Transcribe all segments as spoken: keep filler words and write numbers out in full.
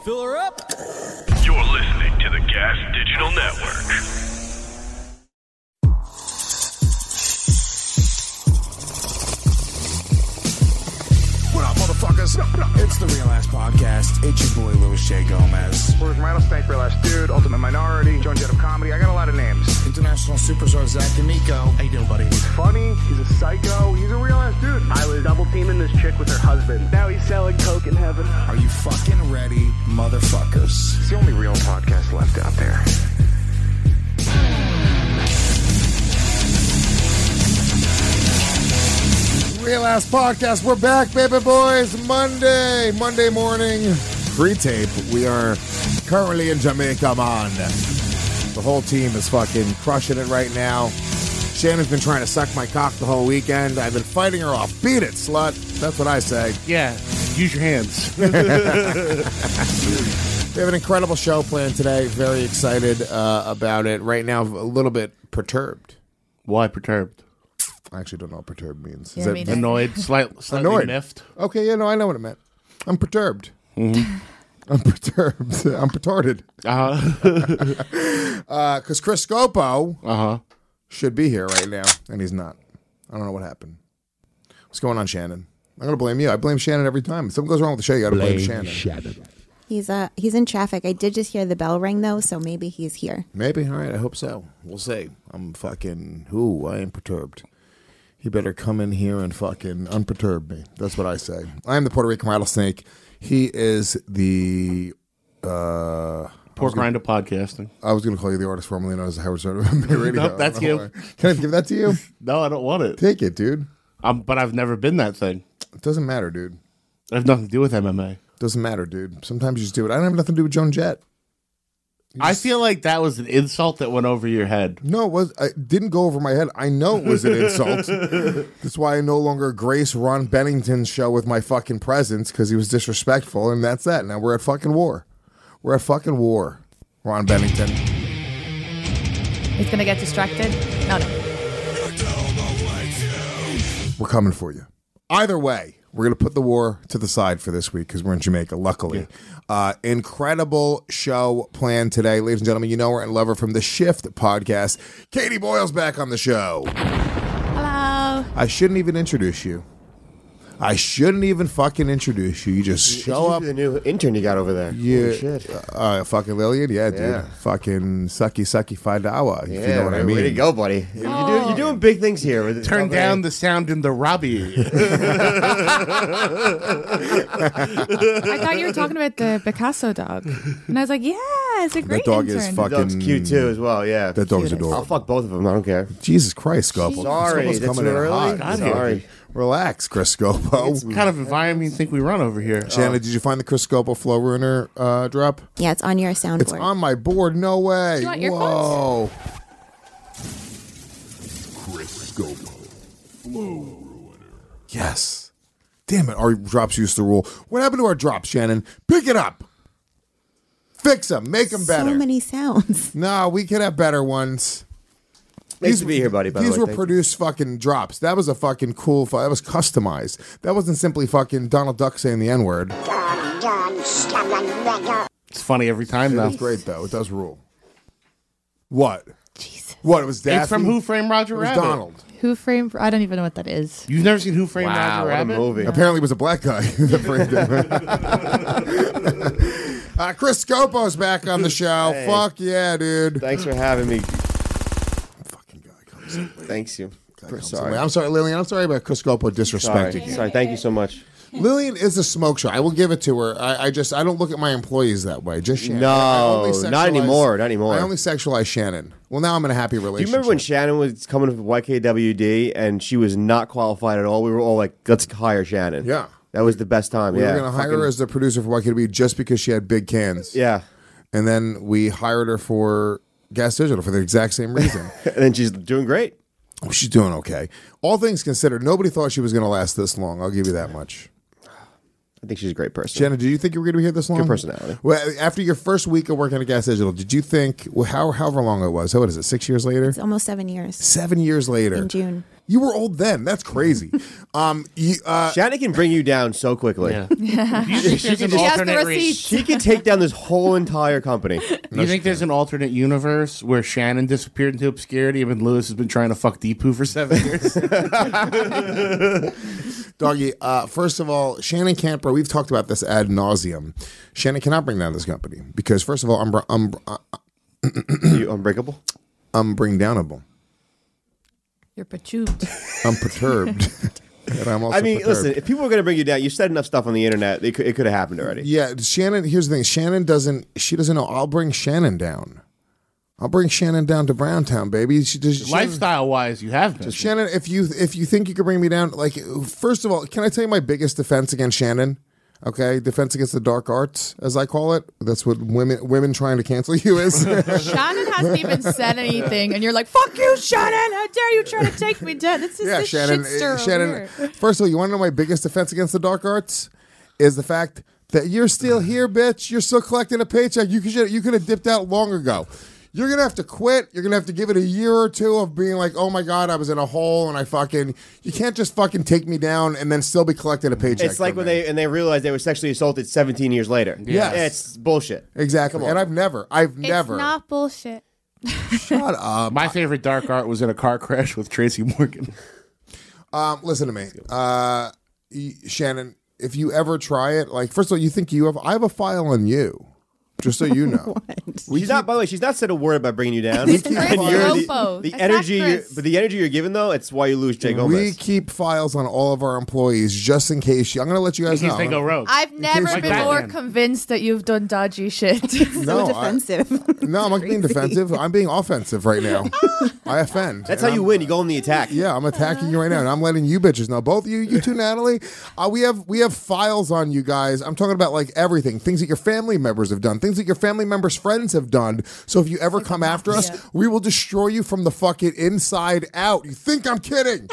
Fill her up. You're listening to the Gas Digital Network. What up, motherfuckers? It's the Real Ass Podcast. It's your boy, Louis J. Gomez. Where's Rattlesnake, Real Ass Dude, Ultimate Minority, Joan Jett of Comedy. I got a lot of names. International Superstar Zach D'Amico. How you doing, buddy? He's funny. He's a psycho. He's a real ass dude. I was double teaming this chick with her husband. Now he's selling coke in heaven. Are you fucking ready, motherfuckers? It's the only real podcast left out there. Real Ass Podcast. We're back, baby boys. Monday, Monday morning pre-tape. We are currently in Jamaica, man. The whole team is fucking crushing it right now. Shannon's been trying to suck my cock the whole weekend. I've been fighting her off. Beat it, slut. That's what I say. Yeah, use your hands. We have an incredible show planned today. Very excited uh, about it. Right now, a little bit perturbed. Why perturbed? I actually don't know what perturbed means. Yeah, Is me it neither. Annoyed, slight, slightly Annoyed. miffed. Okay, yeah, no, I know what it meant. I'm perturbed. Mm-hmm. I'm perturbed. I'm pertorted. Uh-huh. Uh, because Chris Scopo Uh-huh. should be here right now, and he's not. I don't know what happened. What's going on, Shannon? I'm going to blame you. I blame Shannon every time. If something goes wrong with the show, you got to blame, blame Shannon. He's uh he's in traffic. I did just hear the bell ring though, so maybe he's here. Maybe. All right. I hope so. We'll see. I'm fucking... Ooh, I am perturbed. He better come in here and fucking unperturb me. That's what I say. I am the Puerto Rican Rattlesnake. He is the... Uh, Pork rind of podcasting. I was going to call you the artist formerly known as Howard Stern of M B A Radio. Nope, that's you. Can I give that to you? No, I don't want it. Take it, dude. Um, but I've never been that thing. It doesn't matter, dude. I have nothing to do with M M A. Doesn't matter, dude. Sometimes you just do it. I don't have nothing to do with Joan Jett. I feel like that was an insult that went over your head. No, it was. It didn't go over my head. I know it was an insult. That's why I no longer grace Ron Bennington's show with my fucking presence, because he was disrespectful, and that's that. Now we're at fucking war. We're at fucking war, Ron Bennington. He's gonna get distracted. No, no. We're coming for you. Either way, we're going to put the war to the side for this week because we're in Jamaica, luckily. Yeah. Uh, incredible show planned today. Ladies and gentlemen, you know her and love her from the Shift podcast. Katie Boyle's back on the show. Hello. I shouldn't even introduce you. I shouldn't even fucking introduce you. You just show up. The new intern you got over there. Yeah, Holy shit. Uh, fucking Lillian, yeah, dude. Yeah. Fucking sucky, sucky, five hour. Yeah, if you know what way, I mean. way to go, buddy. Oh. You're, doing, you're doing big things here. With Turn okay. down the sound in the Robbie. I thought you were talking about the Picasso dog, and I was like, yeah, it's a great That dog intern. is fucking. Dog's cute too, as well. Yeah, That dog's Cutest. adorable. I'll fuck both of them. I don't care. Jesus Christ, Scopo. Sorry, Scopo's that's coming in too early. hot. Sorry. Relax, Chris Scopo. What kind of environment you think we run over here? Shannon, did you find the Chris Scopo Flow Ruiner uh, drop? Yeah, it's on your soundboard. It's on my board. No way. You want Whoa. Chris Scopo. Flow Ruiner. Yes. Damn it. Our drops used to rule. What happened to our drops, Shannon? Pick it up. Fix them. Make them better. So many sounds. No, we could have better ones. Nice to be here, buddy. By These the way. were Thank produced fucking drops. That was a fucking cool. Fu- that was customized. That wasn't simply fucking Donald Duck saying the N word. It's funny every time, though. That's great though. It does rule. What? Jesus. What? It was Daffy. It's from Who Framed Roger It was Rabbit. Donald. Who framed? I don't even know what that is. You've never seen Who Framed Wow, Roger what a Rabbit? movie. Apparently, it was a black guy that framed him. uh, Chris Scopo's back on the show. Hey. Fuck yeah, dude. Thanks for having me. Fucking guy comes in late. Thanks you. Guy comes in Sorry. late. I'm sorry, Lillian. I'm sorry about Chris Scopo disrespecting Sorry. you. Sorry. Thank you so much. Lillian is a smoke show. I will give it to her. I, I just I don't look at my employees that way. Just Shannon. No, I only not sexualize- anymore, not anymore. I only sexualize Shannon. Well, now I'm in a happy Do relationship. you remember when Shannon was coming with Y K W D and she was not qualified at all? We were all like, let's hire Shannon. Yeah. That was the best time. we yeah. were going to hire Fucking- her as the producer for Y K W D just because she had big cans. Yeah. And then we hired her for Gas Digital for the exact same reason. And then she's doing great. She's doing okay. All things considered, nobody thought she was going to last this long. I'll give you that much. I think she's a great person. Shannon, did you think you were going to be here this long? Good personality. Well, after your first week of working at Gas Digital, did you think, well, how, however long it was, what is it, six years later? It's almost seven years. Seven years later. In June. You were old then. That's crazy. um, you, uh, Shannon can bring you down so quickly. Yeah. Do you think there's an She has the alternate re- receipts. She can take down this whole entire company. Do you think there's an alternate universe where Shannon disappeared into obscurity and Lewis has been trying to fuck Deepu for seven years? Doggy, uh, first of all, Shannon can't, bro. We've talked about this ad nauseum. Shannon cannot bring down this company because, first of all, I'm, I'm, uh, You unbreakable? I'm bring downable. You're perturbed. I'm perturbed. And I'm also I mean, perturbed. listen, if people were going to bring you down, you said enough stuff on the internet. It could, it could have happened already. Yeah, Shannon, here's the thing. Shannon doesn't, she doesn't know. I'll bring Shannon down. I'll bring Shannon down to Browntown, baby. She does. Lifestyle wise, you have been. Shannon, if you if you think you could bring me down, like, first of all, can I tell you my biggest defense against Shannon? Okay, defense against the dark arts, as I call it. That's what women women trying to cancel you is. Shannon hasn't even said anything, and you're like, "Fuck you, Shannon! How dare you try to take me down?" This is yeah, this Shannon. shit stir Shannon. over here. First of all, you want to know my biggest defense against the dark arts is the fact that you're still here, bitch. You're still collecting a paycheck. You could you could have dipped out long ago. You're going to have to quit. You're going to have to give it a year or two of being like, oh my God, I was in a hole and I fucking, you can't just fucking take me down and then still be collecting a paycheck. It's like from when me. they and they realized they were sexually assaulted seventeen years later. Yes. It's bullshit. Exactly. Come on. And I've never, I've It's never. not bullshit. Shut up. My favorite dark art was in a car crash with Tracy Morgan. Um, listen to me. Uh, y- Shannon, if you ever try it, like, first of all, you think you have, I have a file on you. Just so you know. She's not. By the way, she's not said a word about bringing you down. It's And Chris you're the, Rofo. the That's energy, not you're, Chris. but the energy you're giving though, it's why you lose Jay We Gomez. keep files on all of our employees just in case. You, I'm going to let you In guys case know. they go rogue. I've never case- been Like more Batman. convinced that you've done dodgy shit. No, so defensive. I, no, I'm not being defensive. I'm being offensive right now. I offend. That's And how you I'm- win. You go on the attack. Yeah, I'm attacking you right now, and I'm letting you bitches know. Both of you, you too, Natalie. Uh, we have we have files on you guys. I'm talking about like everything, things that your family members have done, things that your family members' friends have done. So if you ever come after us, Yeah. we will destroy you from the fucking inside out. You think I'm kidding?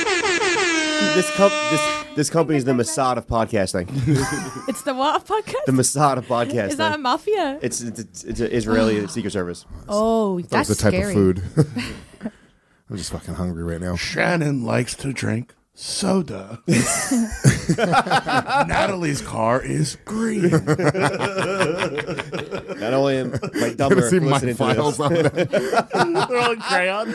This com- this this company is the Mossad of podcasting. It's the what podcast? The Mossad of podcasting. Is that a mafia? It's it's it's, it's an Israeli secret service. Oh, that's That's the type scary. of food. I'm just fucking hungry right now. Shannon likes to drink soda. Natalie's car is green. Not only am I Gonna dumber see for my listening to files this. on that. They're all in crayon.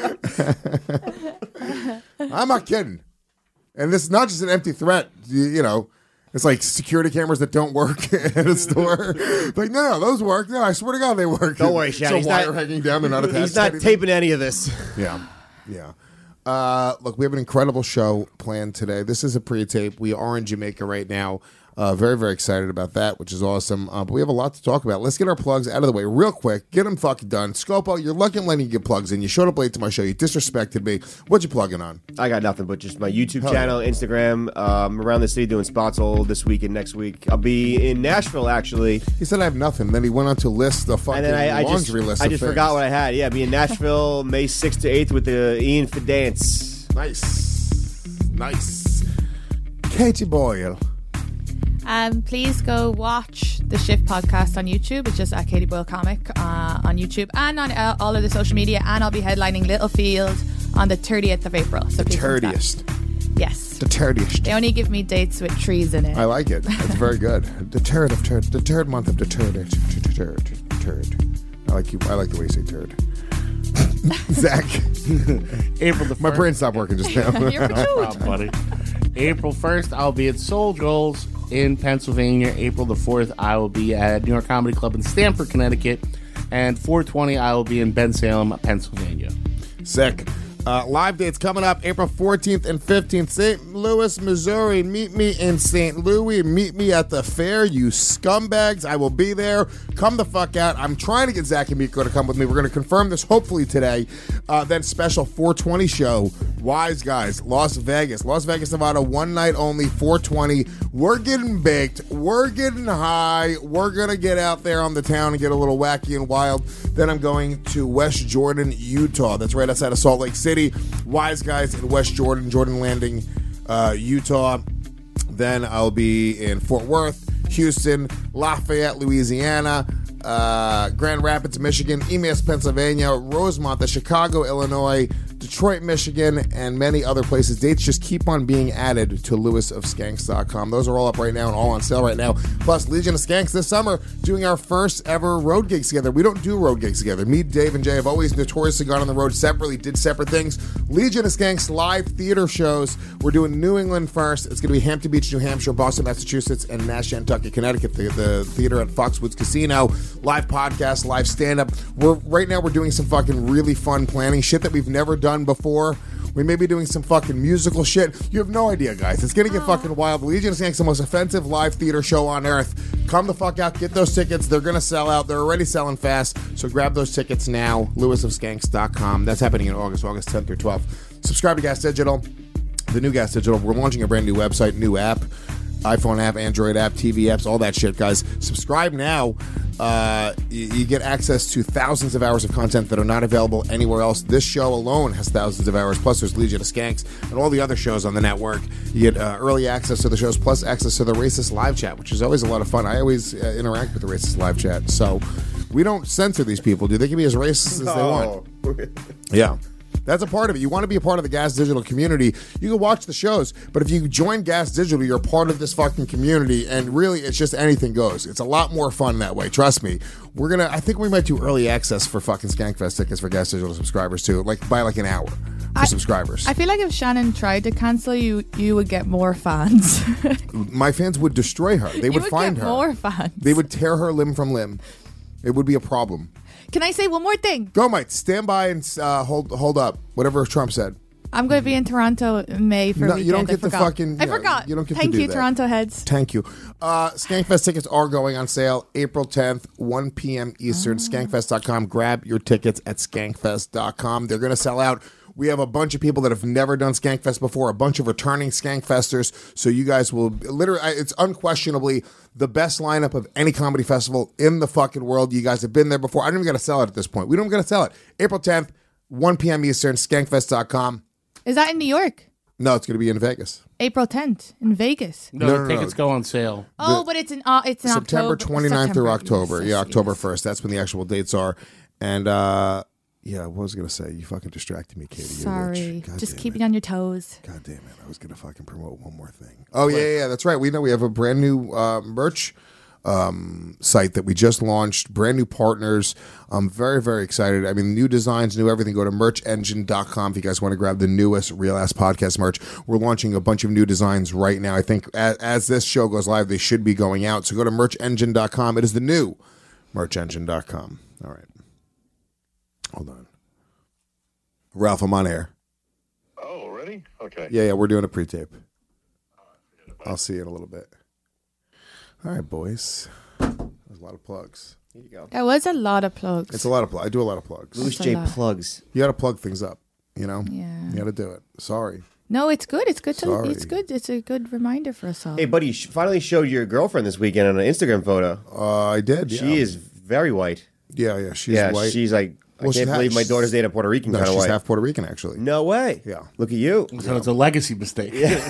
I'm not kidding. And this is not just an empty threat. You, you know, it's like security cameras that don't work at a store. Like, no, no, those work. No, I swear to God, they work. Don't worry, Shannon, So he's wire not- hanging down. They're not attached. He's to not anything. taping any of this. Yeah, yeah. Uh, look, we have an incredible show planned today. This is a pre-tape. We are in Jamaica right now. Uh, very, very excited about that, which is awesome. Uh, but we have a lot to talk about. Let's get our plugs out of the way real quick. Get them fucking done. Scopo, you're lucky I'm letting you get plugs in. You showed up late to my show. You disrespected me. What you plugging on? I got nothing but just my YouTube Hell channel, Instagram. Um, around the city doing spots all this week and next week. I'll be in Nashville actually, He said I have nothing. Then he went on to list the fucking and then I, I just laundry list. I of just things. forgot what I had. Yeah, I'll be in Nashville May sixth to eighth with the Ian Fidance. Nice. Nice. Katie Boyle. Um, please go watch the Shift podcast on YouTube. It's just at Katie Boyle Comic uh, on YouTube and on uh, all of the social media. And I'll be headlining Littlefield on the thirtieth of April. So The please come to that. turdiest. Yes. The turdiest. They only give me dates with trees in it. I like it. It's very good. The turd of turd. The turd month of the turd. Turd. Turd. I like you. I like the way you say turd. Zach. April the first. My brain stopped working just now. You're No cute. problem, buddy. April first, I'll be at Soul Joel's in Pennsylvania. April the fourth, I will be at New York Comedy Club in Stamford, Connecticut. And four twenty, I will be in Bensalem, Pennsylvania. Sick. Uh, live dates coming up April fourteenth and fifteenth. Saint Louis, Missouri. Meet me in Saint Louis. Meet me at the fair, you scumbags. I will be there. Come the fuck out. I'm trying to get Zach and Miko to come with me. We're going to confirm this hopefully today. Uh, then special four twenty show. Wise Guys, Las Vegas. Las Vegas, Nevada. One night only, four twenty. We're getting baked. We're getting high. We're going to get out there on the town and get a little wacky and wild. Then I'm going to West Jordan, Utah. That's right outside of Salt Lake City. Wise Guys in West Jordan, Jordan Landing, uh, Utah. Then I'll be in Fort Worth, Houston, Lafayette, Louisiana, uh, Grand Rapids, Michigan, East Pennsylvania, Rosemont, the Chicago, Illinois, Detroit, Michigan, and many other places. Dates just keep on being added to lewis of skanks dot com. Those are all up right now and all on sale right now. Plus, Legion of Skanks this summer doing our first ever road gigs together. We don't do road gigs together. Me, Dave, and Jay have always notoriously gone on the road separately, did separate things. Legion of Skanks live theater shows. We're doing New England first. It's going to be Hampton Beach, New Hampshire, Boston, Massachusetts, and Nashua, Connecticut. The, the theater at Foxwoods Casino. Live podcast, live stand-up. We're right now we're doing some fucking really fun planning shit that we've never done before. We may be doing some fucking musical shit. You have no idea, guys. It's going to get fucking wild. Legion of Skanks, the most offensive live theater show on earth. Come the fuck out. Get those tickets. They're going to sell out. They're already selling fast. So grab those tickets now. lewis of skanks dot com. That's happening in August, August tenth through twelfth. Subscribe to Gas Digital. The new Gas Digital. We're launching a brand new website, new app. iPhone app, Android app, T V apps, all that shit, guys. Subscribe now. Uh, you, you get access to thousands of hours of content that are not available anywhere else. This show alone has thousands of hours, plus there's Legion of Skanks and all the other shows on the network. You get uh, early access to the shows, plus access to the Racist Live Chat, which is always a lot of fun. I always uh, interact with the Racist Live Chat, so we don't censor these people, dude. They can be as racist as they want. Yeah. That's a part of it. You want to be a part of the Gas Digital community. You can watch the shows, but if you join Gas Digital, you're a part of this fucking community, and really, it's just anything goes. It's a lot more fun that way. Trust me. We're gonna. I think we might do early access for fucking Skankfest tickets for Gas Digital subscribers too, like by like an hour for I, subscribers. I feel like if Shannon tried to cancel you, you would get more fans. My fans would destroy her. They would, would find get her. More fans. They would tear her limb from limb. It would be a problem. Can I say one more thing? Go, Mike. Stand by and uh, hold hold up. Whatever Trump said. I'm going to be in Toronto in May for No, a weekend. you don't get I the forgot. fucking- I yeah, forgot. you don't get to Thank do you, that. Toronto heads. Thank you. Uh, Skankfest tickets are going on sale April tenth, one p.m. Eastern. Oh. Skankfest dot com. Grab your tickets at skankfest dot com. They're going to sell out. We have a bunch of people that have never done Skankfest before, a bunch of returning Skankfesters. So you guys will literally, it's unquestionably the best lineup of any comedy festival in the fucking world. You guys have been there before. I don't even got to sell it at this point. We don't got to sell it. April tenth, one p.m. Eastern, skankfest dot com. Is that in New York? No, it's going to be in Vegas. April tenth in Vegas. No, No, the no, no. tickets go on sale. Oh, but it's in uh, it's in September October. twenty-ninth through September. October. Yes, Yeah, yes, October yes. first. That's when the actual dates are. And, uh, yeah, what was I going to say? You fucking distracted me, Katie. You're Sorry. rich. God Just damn keep it. you on your toes. God damn it. I was going to fucking promote one more thing. Oh, yeah, yeah, yeah, that's right. We know we have a brand new uh, merch um, site that we just launched, brand new partners. I'm very, very excited. I mean, new designs, new everything. Go to merch engine dot com if you guys want to grab the newest Real Ass Podcast merch. We're launching a bunch of new designs right now. I think as, as this show goes live, they should be going out. So go to merch engine dot com. It is the new merch engine dot com. All right. Hold on. Ralph, I'm on air. Oh, already? Okay. Yeah, yeah, we're doing a pre-tape. I'll see you in a little bit. All right, boys. There's a lot of plugs. Here you go. There was a lot of plugs. It's a lot of plugs. I do a lot of plugs. Louis That's a J lot. plugs. You got to plug things up, you know? Yeah. You got to do it. Sorry. No, it's good. It's good to. Sorry. It's good. It's a good reminder for us all. Hey, buddy, you sh- finally showed your girlfriend this weekend on an Instagram photo. Uh, I did, yeah. She is very white. Yeah, yeah, she's yeah, white. she's like, Well, I she can't ha- believe my she's- daughter's dating a Puerto Rican No, kind of she's white. half Puerto Rican, actually. No way. Yeah. Look at you. So it's a legacy mistake.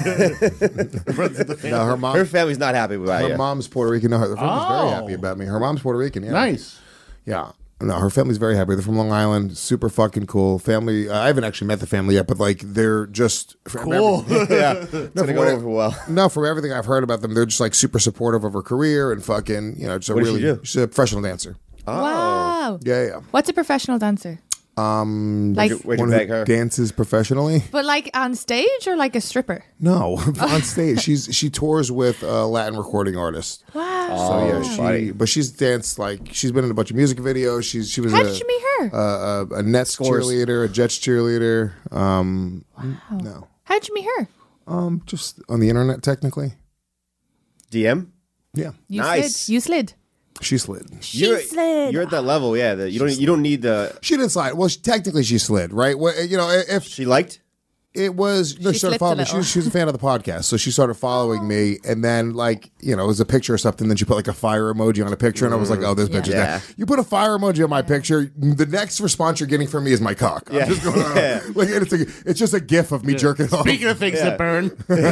No, her mom... Her family's not happy with Her you. mom's Puerto Rican. No, her family's very Oh. happy about me. Her mom's Puerto Rican, yeah. Nice. Yeah. No, her family's very happy. They're from Long Island. Super fucking cool. Family, uh, I haven't actually met the family yet, but like they're just... Cool. yeah. It's No, gonna from go what I- over well. No, from everything I've heard about them, they're just like super supportive of her career and fucking, you know, just a What does really... she do? She's a professional dancer. Wow. Yeah, yeah. What's a professional dancer? Um, Like, Where'd you one who beg her? dances professionally. but like on stage or like a stripper? No, on stage. She's she tours with uh, Latin recording artists. Wow. So yeah, she. funny. But she's danced like she's been in a bunch of music videos. She's she was How a, did you meet her? uh, a, a Nets Scores. cheerleader, a Jets cheerleader. Um, no, How did you meet her? um, just on the internet technically. D M? Yeah, You Nice. slid. You slid. she slid. She You're, slid. you're at that level, yeah. That you don't you don't need the. She didn't slide. Well, she, technically she slid, right? Well, you know, if She liked. it was no, She she started slipped a following me. She little. was, she was a fan of the podcast, so she started following me, and then like you know, it was a picture or something. Then she put like a fire emoji on a picture, and I was like, "Oh, this bitch is Yeah. dead." You put a fire emoji on my picture, the next response you're getting from me is my cock. I'm Yeah. just going, Yeah. like it's, a, it's just a gif of me jerking off. Speaking of things that burn,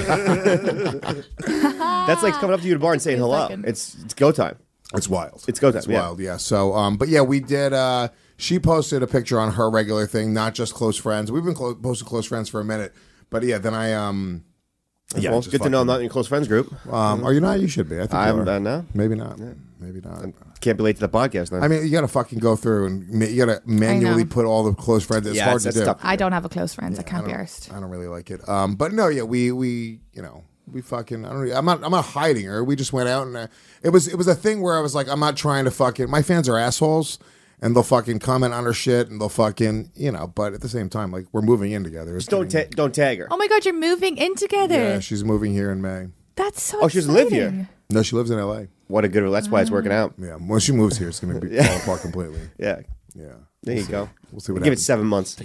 That's like coming up to you at a bar and saying You're hello. fucking- It's it's go time. It's wild. It's go time, It's yeah. wild. Yeah. So, um, but yeah, we did. Uh, she posted a picture on her regular thing, not just close friends. We've been clo- posting close friends for a minute, but yeah, then I um. Yeah, I well, just good to know I'm fucking- not in your close friends group. Um, are you not? You should be. I think you I'm are. uh, no. Maybe not. Maybe not. Can't be late to the podcast then. I mean, you got to fucking go through and ma- you got to manually know. put all the close friends. It's Yeah, hard it's- to that's do. tough. I don't have a close friends. I I can't be don't, arsed. I don't really like it. Um, but no, yeah, we we you know we fucking. I don't. I'm not. I'm not hiding her. We just went out and uh, it was it was a thing where I was like, I'm not trying to fucking. My fans are assholes. And they'll fucking comment on her shit, and they'll fucking, you know. But at the same time, like, we're moving in together. It's Just don't getting- ta- don't tag her. Oh my God, you're moving in together. Yeah, she's moving here in May. That's so Oh, she doesn't live here? exciting. No, she lives in L A. What a good. That's why it's working out. Yeah, when she moves here, it's gonna be fall apart completely. Yeah. Yeah, There you go. We'll see what Give it happens. seven months.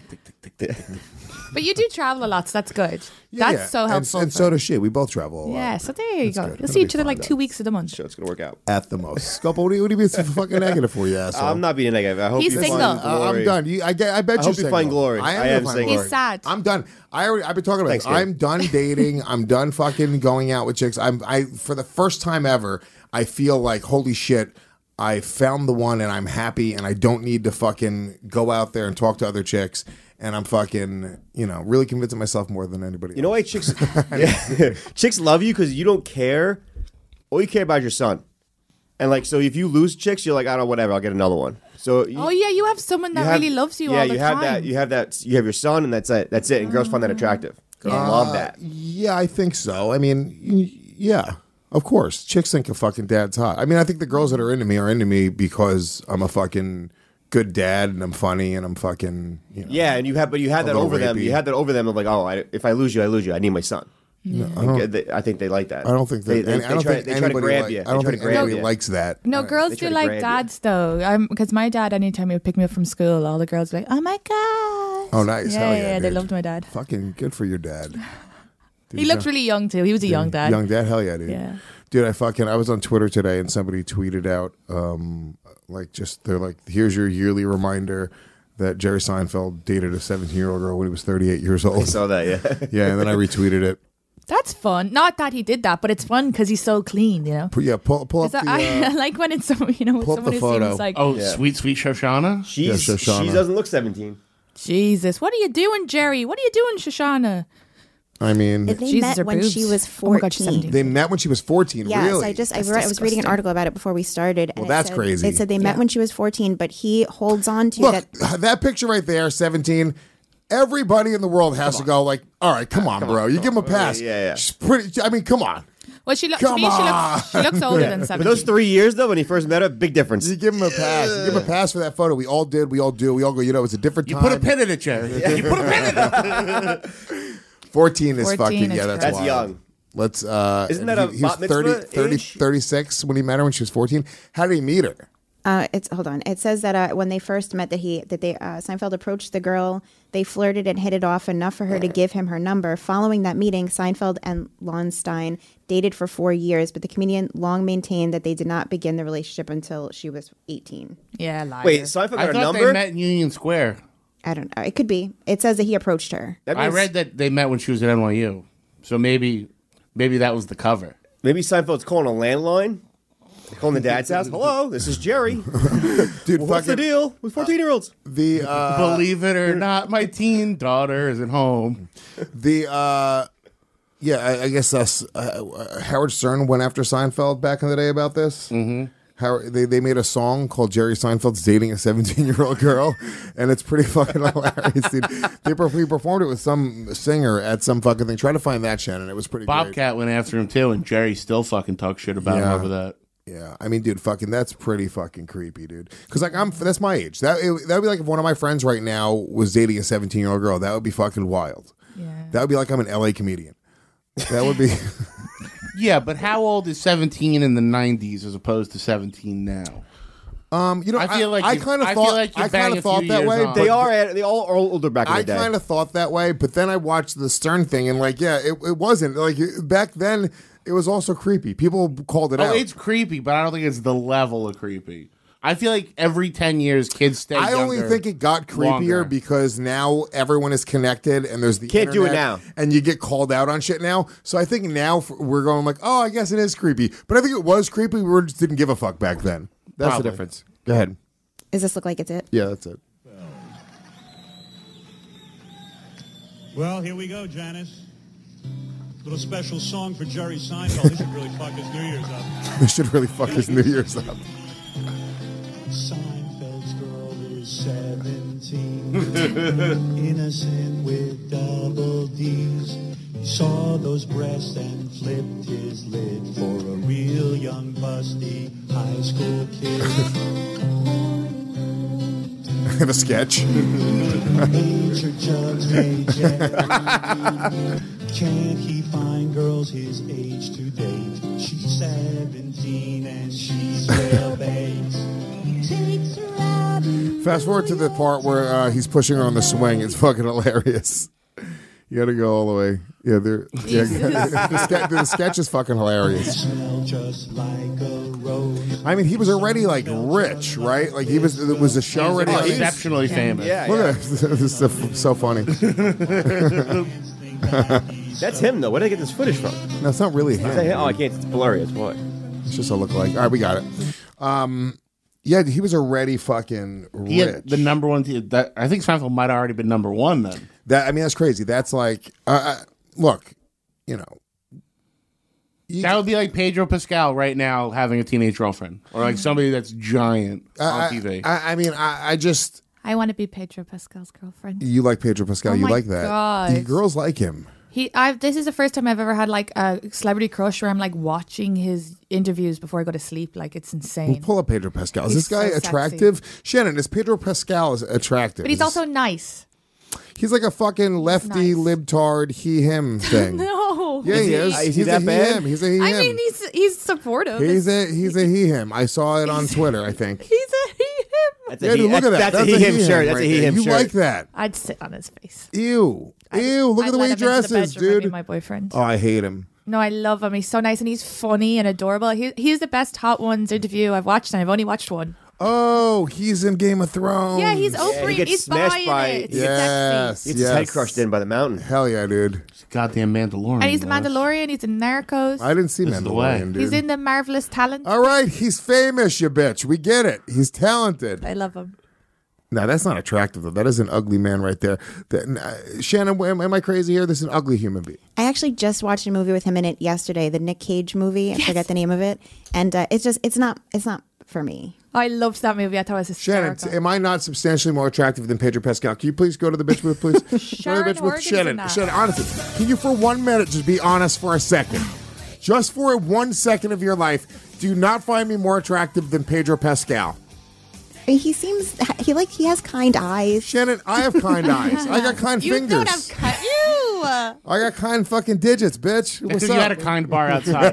But you do travel a lot, so that's good. Yeah, that's yeah. so And- helpful. And, for- so does she. We both travel a lot. yeah, so there you go. good. You'll It'll see be each other fun, like though. two weeks of the month. Sure, it's gonna work out. At the most. Scopo, what do you, what do you mean it's fucking negative for you, asshole? I'm not being negative. I hope He's you single. find Uh, glory. I'm done. You, I, get, I bet I you hope you single. find glory. I am, I gonna am find single. glory. He's sad. I'm done. I already. I've been talking about Thanks, this. dude. I'm done dating. I'm done fucking going out with chicks. I'm. I for the first time ever, I feel like holy shit. I found the one, and I'm happy, and I don't need to fucking go out there and talk to other chicks. And I'm fucking, you know, really convincing myself more than anybody. You know else. why chicks yeah. chicks love you because you don't care. All you care about is your son. And like, so if you lose chicks, you're like, I don't know, whatever. I'll get another one. So you, Oh yeah, you have someone that you have- really loves you Yeah, all the you have time. that. You have that. You have your son, and that's it. That's it. And girls find that attractive. Girls love that. Yeah, I think so. I mean, y- yeah, of course. Chicks think a fucking dad's hot. I mean, I think the girls that are into me are into me because I'm a fucking good dad and I'm funny and I'm fucking, you know. Yeah, and you have, but you had A that little over them. rapey. You had that over them of like, oh, I, if I lose you, I lose you. I need my son. Like, they- I think they like that. I don't think that. they, they, any- they I don't try, think they try to anybody grab like- you. I don't they try think to grab anybody you. likes that. No, girls they do try to like grab you. dads though. Because my dad, anytime he would pick me up from school, all the girls would be like, "Oh my god!" Oh, nice. Yeah, Hell yeah, yeah, they dude. loved my dad. Fucking good for your dad. Dude, He looked young- really young too. He was a young dad. Young dad, hell yeah, dude. Yeah. Dude, I fucking I was on Twitter today and somebody tweeted out um like just they're like, here's your yearly reminder that Jerry Seinfeld dated a seventeen year old girl when he was thirty-eight years old. I saw that. Yeah. Yeah, and then I retweeted it. That's fun. Not that he did that, but it's fun because he's so clean. You know. Pu- Yeah, pull pull up Is that, the. I, Uh, I like when it's someone you know pull up someone the who photo. seems like, Oh, Yeah. sweet, sweet Shoshana. She's, Yeah, Shoshana. she doesn't look seventeen. Jesus, what are you doing, Jerry? What are you doing, Shoshana? I mean, They Jesus, her met when boobs. she was Oh my God, she's fourteen. seventeen. they met when she was fourteen. Yes, really? I just I, That's read, I was reading an disgusting. article about it before we started. And Well, it that's said- crazy. It said they met Yeah. when she was fourteen, but he holds on to Look, that. that picture right there, seventeen. Everybody in the world has to go like, all right, come on, bro. You give him a pass. Yeah, yeah. She's pretty. I mean, come on. Well, she looks. To Come me, she on. looks. She looks older than But seventeen. those three years though, when he first met her, big difference. You give him a pass. You give him a pass for that photo. We all did. We all do. We all go. You know, it's a different You time. put a pin in it, Jerry. You put a pin in it. fourteen is fourteen fucking is yeah. That's, That's wild. young. Let's. uh Isn't that a he, he was bat mitzvah thirty, thirty, age? thirty-six when he met her when she was fourteen? How did he meet her? Uh, it's hold on. It says that uh, when they first met, that he that they uh, Seinfeld approached the girl. They flirted and hit it off enough for her to give him her number. Following that meeting, Seinfeld and Lowenstein dated for four years, but the comedian long maintained that they did not begin the relationship until she was eighteen. Yeah, liar. Wait, Seinfeld I got a thought number? they met in Union Square. I don't know. It could be. It says that he approached her. That I means- read that they met when she was at N Y U. So maybe, maybe that was the cover. Maybe Seinfeld's calling a landline. Calling the dad's house. Hello, this is Jerry. Dude, What's the fucking deal with fourteen-year-olds? the uh, Believe it or not, my teen daughter is at home. the uh, yeah. I, I guess that's uh, Howard Stern went after Seinfeld back in the day about this. Mm-hmm. How they they made a song called Jerry Seinfeld's dating a seventeen year old girl, and it's pretty fucking hilarious. Dude. They per- he performed it with some singer at some fucking thing. Try to find that, Shannon. It was pretty. great. Bobcat went after him too, and Jerry still fucking talks shit about him Yeah. over that. Yeah, I mean, dude, fucking, that's pretty fucking creepy, dude. Because like I'm, that's my age. That it, that would be like if one of my friends right now was dating a seventeen year old girl. That would be fucking wild. Yeah. That would be like I'm an L A comedian. That would be. Yeah, but how old is seventeen in the nineties as opposed to seventeen now? Um, you know, I feel like I, you- kind of I feel thought like you I bang kind a of thought few that years way. on. But They are at, they all are older back in I the day. kind of thought that way, but then I watched the Stern thing, and like, yeah, it, it wasn't like back then. It was also creepy. People called it Oh, out. it's creepy, but I don't think it's the level of creepy. I feel like every ten years, kids stay I only younger think it got creepier longer. because now everyone is connected and there's the Can't do it internet, now. and you get called out on shit now. So I think now f- we're going like, oh, I guess it is creepy, but I think it was creepy. We were just didn't give a fuck back then. That's Probably. the difference. Go ahead. Does this look like it's it? Yeah, that's it. Well, here we go, Janice. Little special song for Jerry Seinfeld. This should really fuck his New Year's up. This should really fuck his New Year's up. Seinfeld's girl is seventeen, innocent with double D's. He saw those breasts and flipped his lid for a real young busty high school kid. In a sketch. Major Jugs made Jerry. Can't he find girls his age to date? She's seventeen and she's real baked. Takes her out and Fast forward to the part where uh, he's pushing her on the swing. It's fucking hilarious. You got to go all the way. Yeah, they're, yeah the, ske- the sketch is fucking hilarious. smell just like a rose. I mean, he was already like rich, right? Like he was. It was a show already. He's Like, exceptionally famous. Yeah, Look yeah. at this. This is so, so funny. That's him, though. Where did I get this footage from? No, it's not really Is that him. him? Oh, I can't. It's blurry. It's what? It's just a lookalike. All right, we got it. Um, yeah, he was already fucking rich. He had the number one. T- that, I think Seinfeld might have already been number one then. That I mean, that's crazy. That's like, uh, uh, look, you know, you, That would be like Pedro Pascal right now having a teenage girlfriend, or like somebody that's giant on I, T V. I, I mean, I, I just I want to be Pedro Pascal's girlfriend. you like Pedro Pascal. Oh you my like that. God. You girls like him. He, I've. This is the first time I've ever had like a celebrity crush where I'm like watching his interviews before I go to sleep. Like it's insane. Pull up Pedro Pascal. Is He's this guy so sexy. attractive? Shannon, is Pedro Pascal is attractive? But he's Is also nice. this- he's like a fucking lefty nice. libtard he him thing. No. Yeah, he is. Is he he's that a bad? he him. He's a he him. I mean, he's he's supportive. he's a he's a he him. I saw it on Twitter. I think. he's a he him. That's Yeah, a he, dude, look at that. That's, that's a he him shirt. That's right a he there. him You shirt. like that? I'd sit on his face. Ew. Ew. Look I'd at the way he let him into the dresses, bedroom and be dude. my boyfriend. Oh, I hate him. No, I love him. He's so nice and he's funny and adorable. He, he's the best Hot Ones interview I've watched, and I've only watched one. Oh, he's in Game of Thrones. Yeah, he's he offering. gets he's smashed buying by- it. It's Yes. sexy. Gets yes. his head crushed in by the mountain. Hell yeah, dude. Goddamn Mandalorian. And he's the boss. Mandalorian. He's in Narcos. I didn't see This is the way. Mandalorian, dude. He's in the Marvelous Talent. All right, he's famous, you bitch. We get it. He's talented. I love him. No, that's not attractive, though. That is an ugly man right there. That, uh, Shannon, am, am I crazy here? This is an ugly human being. I actually just watched a movie with him in it yesterday, the Nick Cage movie. I forget the name of it, and uh, it's just it's not it's not for me. I loved that movie. I thought it was Shannon, hysterical. am I not substantially more attractive than Pedro Pascal? Can you please go to the bitch booth, please? Go to the Sharon bitch booth. Horgan's in Shannon, that. Shannon, honestly, can you for one minute just be honest for a second? Just for one second of your life, do you not find me more attractive than Pedro Pascal? I mean, he seems he like he has kind eyes. Shannon, I have kind eyes. I got kind you fingers. don't have cut you. I got kind fucking digits, bitch. What's Because up? you had a kind bar outside.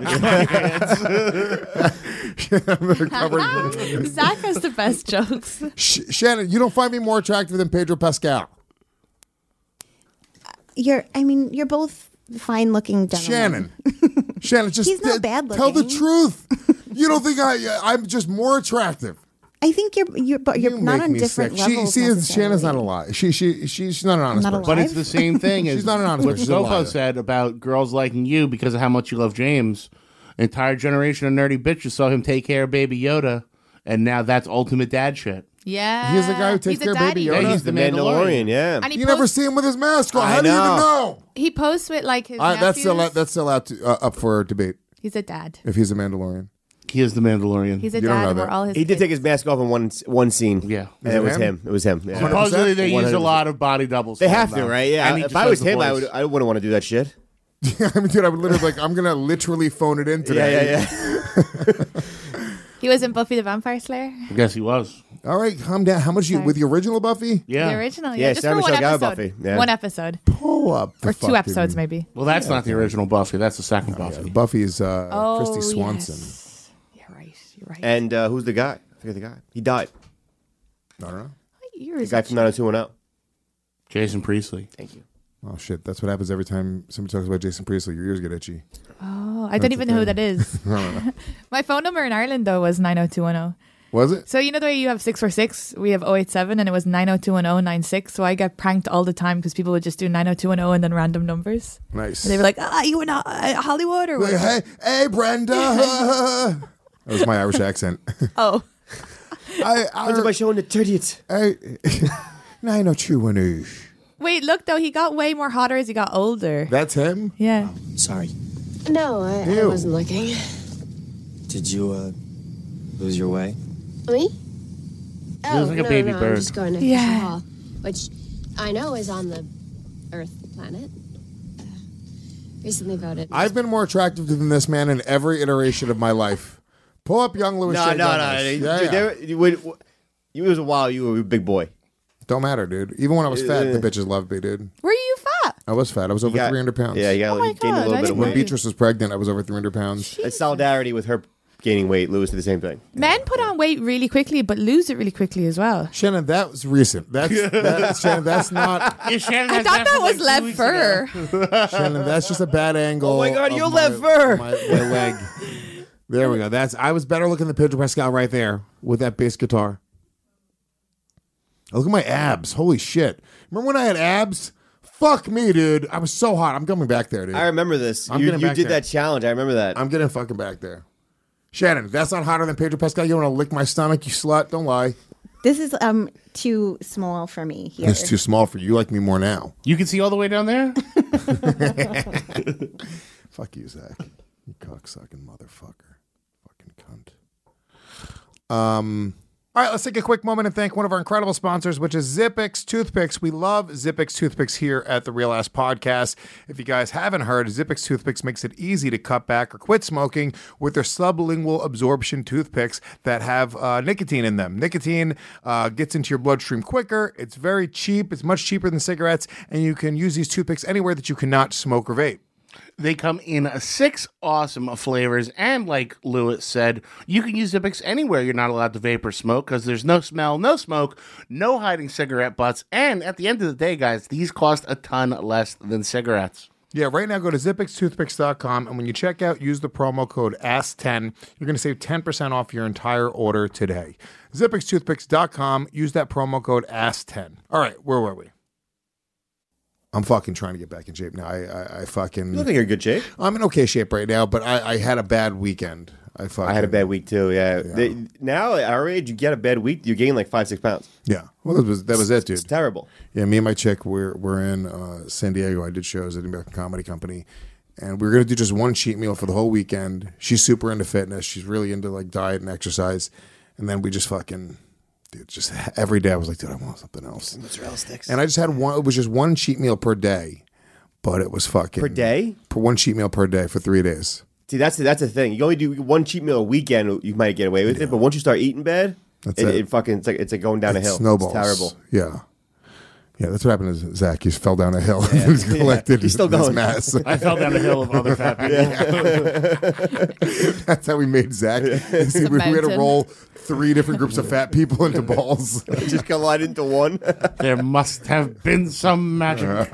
Zach has the best jokes. Sh- Shannon, you don't find me more attractive than Pedro Pascal. You're I mean you're both fine looking gentlemen. Shannon, Shannon, just He's not t- bad tell the looking. truth. You don't think I? I'm just more attractive. I think you're you're but you're You not make on me different sick. She, levels. see, necessarily. Shannon's not a lie. She, she, she, she's not an honest not a person. But it's the same thing as She's not an honest what person. She's a liar. Sofo said about girls liking you because of how much you love James. An entire generation of nerdy bitches saw him take care of Baby Yoda, and now that's ultimate dad shit. Yeah. He's the guy who takes He's a care of Baby daddy. Yoda? Yeah, he's The the Mandalorian, Mandalorian. yeah. And he You never posts, see him with his mask on. I How do you even know. know? he posts with like his Uh, that's still nephews. that's still out to, uh, up for debate He's a dad. if he's a Mandalorian. He is the Mandalorian. He's a You don't dad. know And we're that. all his He did kids. take his mask off in one one scene. Yeah. and Is it it was him? him. It was him. Yeah. Supposedly they one use a hundred percent. lot of body doubles. They for have him, to, though. right? Yeah. And he If just I was does the him, I voice. would. I wouldn't want to do that shit. I mean, dude, I would literally like, I'm gonna literally phone it in today. Yeah, yeah, yeah. He was in Buffy the Vampire Slayer. I guess he was. All right, calm down. How much you Sorry. with the original Buffy? Yeah. The original. Yeah, Yeah, just Sarah for one Michelle Gellar episode. Buffy, yeah. One episode. Pull up the Or two fucking- episodes, maybe. Well, that's not the original Buffy. That's the second Buffy. Buffy's uh, Oh, Christy Swanson. yes. You're right. You're right. And uh, who's the guy? I forget the guy. He died. I don't know. You're The guy from nine oh two one oh. Jason Priestley. Thank you. Oh shit, that's what happens every time somebody talks about Jason Priestley. Your ears get itchy. Oh, I don't even know who that is. My phone number in Ireland though was nine oh two one oh. Was it? So you know the way you have six four six, we have oh eight seven, and it was nine oh two one oh nine six. So I get pranked all the time because people would just do nine oh two one oh and then random numbers. Nice. And they were like, "Ah, you in uh, Hollywood or what?" Like, hey, hey, Brenda. That was my Irish accent. Oh, I, I, When's my show on the thirtieth? I, I know true one. Wait, look though, he got way more hotter as he got older. That's him? Yeah. Sorry. No, I, I Ew. wasn't looking. Did you, uh, lose your way? Me? Oh, looks like a no, baby no, bird. I'm just going to Yeah. Fisher Hall, which I know is on the Earth planet. Uh, recently voted. I've been more attractive than this man in every iteration of my life. Pull up young Louis No, Shea no, no. Douglas. Dude, Yeah, yeah. there- you would- you- It was a while. You were a big boy. Don't matter, dude. Even when I was fat, the bitches loved me, dude. Were you fat? I was fat. I was over got- three hundred pounds. Yeah, you got Oh my you gained a God, little I bit of didn't When weight. Beatrice was pregnant, I was over three hundred pounds. In solidarity with her gaining weight, Lewis did the same thing. Men put on weight really quickly, but lose it really quickly as well. Shannon, that was recent. That's that, Shannon. That's not Yeah, Shannon I has thought that for was like two Lev weeks Fur. ago. Shannon. That's just a bad angle. Oh my God, of you're my- Lev Fur. My, my leg. There we go. That's. I was better looking than Pedro Pascal right there with that bass guitar. Oh, look at my abs. Holy shit! Remember when I had abs? Fuck me, dude. I was so hot. I'm coming back there, dude. I remember this. I'm you getting you back did there. that challenge. I remember that. I'm getting fucking back there. Shannon, that's not hotter than Pedro Pascal. You want to lick my stomach, you slut? Don't lie. This is um too small for me here. It's too small for you. You like me more now. You can see all the way down there? Fuck you, Zach. You cocksucking motherfucker. Fucking cunt. Um. All right, let's take a quick moment and thank one of our incredible sponsors, which is Zippix Toothpicks. We love Zippix Toothpicks here at the Real Ass Podcast. If you guys haven't heard, Zippix Toothpicks makes it easy to cut back or quit smoking with their sublingual absorption toothpicks that have uh, nicotine in them. Nicotine uh, gets into your bloodstream quicker. It's very cheap. It's much cheaper than cigarettes, and you can use these toothpicks anywhere that you cannot smoke or vape. They come in six awesome flavors, and like Lewis said, you can use Zippix anywhere you're not allowed to vape or smoke because there's no smell, no smoke, no hiding cigarette butts, and at the end of the day, guys, these cost a ton less than cigarettes. Yeah, right now go to zippix toothpicks dot com, and when you check out, use the promo code A S ten. You're going to save ten percent off your entire order today. zippix toothpicks dot com, use that promo code A S ten. All right, where were we? I'm fucking trying to get back in shape now. I, I, I fucking. You look like you're in good shape. I'm in okay shape right now, but I, I had a bad weekend. I fucking. I had a bad week too. Yeah. Yeah. They, now at our age, you get a bad week, you gain like five, six pounds. Yeah. Well, that was that was it, dude. It's terrible. Yeah, me and my chick, we're we're in uh, San Diego. I did shows at the American Comedy Company, and we were gonna do just one cheat meal for the whole weekend. She's super into fitness. She's really into like diet and exercise, and then we just fucking, dude, just every day I was like, dude, I want something else. Mozzarella sticks. And I just had one. It was just one cheat meal per day, but it was fucking Per day? Per one cheat meal per day for three days. See, that's the, that's the thing. You only do one cheat meal a weekend, you might get away with it. But once you start eating bad, That's it, it. it fucking it's like it's like going down It a hill. snowballs. It's terrible. Yeah. Yeah, that's what happened to Zach. He fell down a hill. He's collected He's still his going. mass. I fell down a hill of other fat people. That's how we made Zach. See, we, we had to Mountain. roll three different groups of fat people into balls. Just collide into one. There must have been some magic.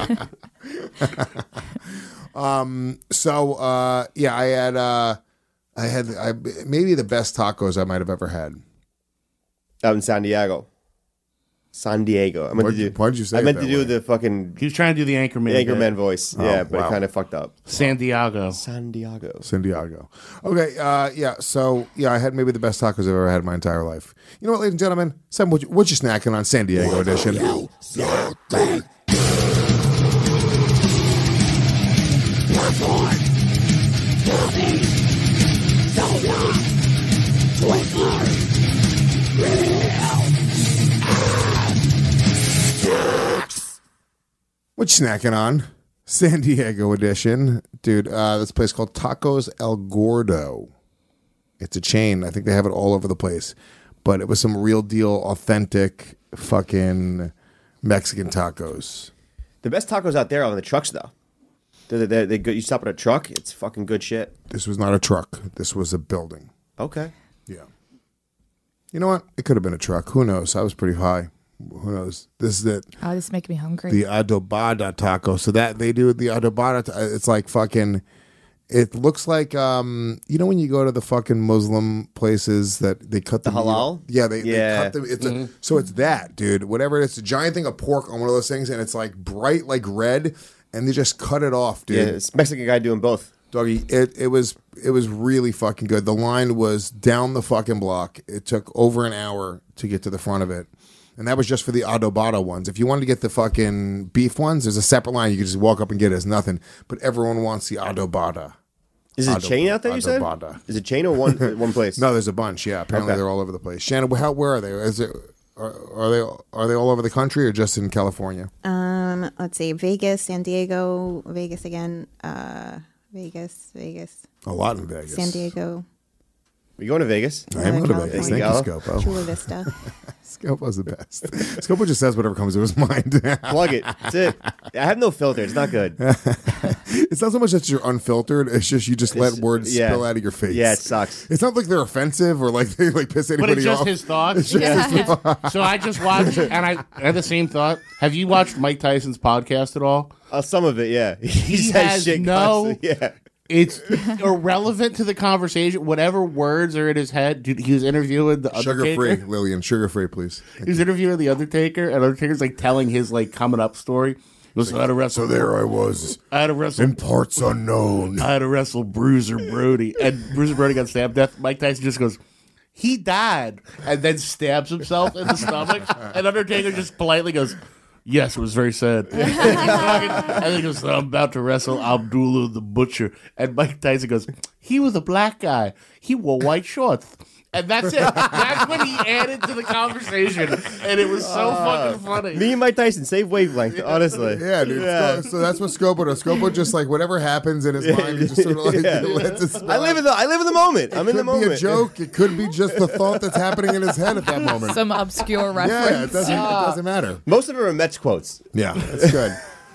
um. So, uh, yeah, I had, uh, I had, I maybe the best tacos I might have ever had. Out in San Diego. San Diego. I meant Why'd to you- do. why'd you say I it meant that to do way? the fucking He was trying to do the Anchorman. the Anchorman bit. voice. Oh, yeah, but wow. it kind of fucked up. San Diego. San Diego. San Diego. Okay, uh, yeah, so, yeah, I had maybe the best tacos I've ever had in my entire life. You know what, ladies and gentlemen? Sam, what you, what you snacking on San Diego edition? What you snacking on? San Diego edition. Dude, uh, this place called Tacos El Gordo. It's a chain. I think they have it all over the place. But it was some real deal, authentic fucking Mexican tacos. The best tacos out there are on the trucks, though. They they they good. You stop at a truck, it's fucking good shit. This was not a truck. This was a building. Okay. Yeah. You know what? It could have been a truck. Who knows? I was pretty high. Who knows? This is it. Oh, this is making me hungry. The adobada taco. So that they do the adobada. ta- It's like fucking. It looks like um, you know when you go to the fucking Muslim places that they cut the, The halal? meat- Yeah, they, Yeah. they cut them. It's a, so it's that, dude. Whatever it is, it's a giant thing of pork on one of those things, and it's like bright, like red, and they just cut it off, dude. Yeah, it's a Mexican guy doing both. Doggy, it, it was it was really fucking good. The line was down the fucking block. It took over an hour to get to the front of it. And that was just for the adobada ones. If you wanted to get the fucking beef ones, there's a separate line. You can just walk up and get it. It's nothing. But everyone wants the adobada. Is it a Adobada. chain out there, you said? Adobada. Is it chain or one one place? No, there's a bunch, yeah. Apparently Okay. they're all over the place. Shannon, how, where are they? Is it, are, are they are they all over the country or just in California? Um, let's see, Vegas, San Diego, Vegas again, uh, Vegas, Vegas, A lot in Vegas. San Diego, You going to Vegas? I am going to California. Vegas. Thank you, Scopo. Chula Vista. Scopo's the best. Scopo just says whatever comes to his mind. Plug it. That's it. I have no filter. It's not good. It's not so much that you're unfiltered. It's just you just let It's- words yeah. spill out of your face. Yeah, it sucks. It's not like they're offensive or like they like piss But anybody it's just off. his thoughts. It's just his thoughts. So I just watched, and I had the same thought. Have you watched Mike Tyson's podcast at all? Uh, some of it, yeah. He, He says has shit no. constantly, Yeah. It's irrelevant to the conversation. Whatever words are in his head. Dude, he was interviewing the Sugar Undertaker. free, Lillian. Sugar free, please. He was interviewing the Undertaker, and Undertaker's like telling his like coming up story. He was, I had to wrestle. So there I was. I had to wrestle. In parts unknown. I had to wrestle Bruiser Brody, and Bruiser Brody got stabbed to death. Mike Tyson just goes, he died, and then stabs himself in the stomach. And Undertaker just politely goes, yes, it was very sad. and then he goes, I'm about to wrestle Abdullah the Butcher. And Mike Tyson goes, he was a black guy. He wore white shorts. And that's it. That's when he added to the conversation. And it was so Uh, fucking funny. Me and Mike Tyson, same wavelength, honestly. Yeah, dude. Yeah. So, so that's what Scopo does. Scopo just like whatever happens in his mind, he just sort of like Yeah. lets it slide. I live in the I live in the moment. I'm in the It could be moment. a joke. It could be just the thought that's happening in his head at that moment. Some obscure reference. Yeah, it doesn't, it doesn't matter. Most of them are Mets quotes. Yeah, that's good.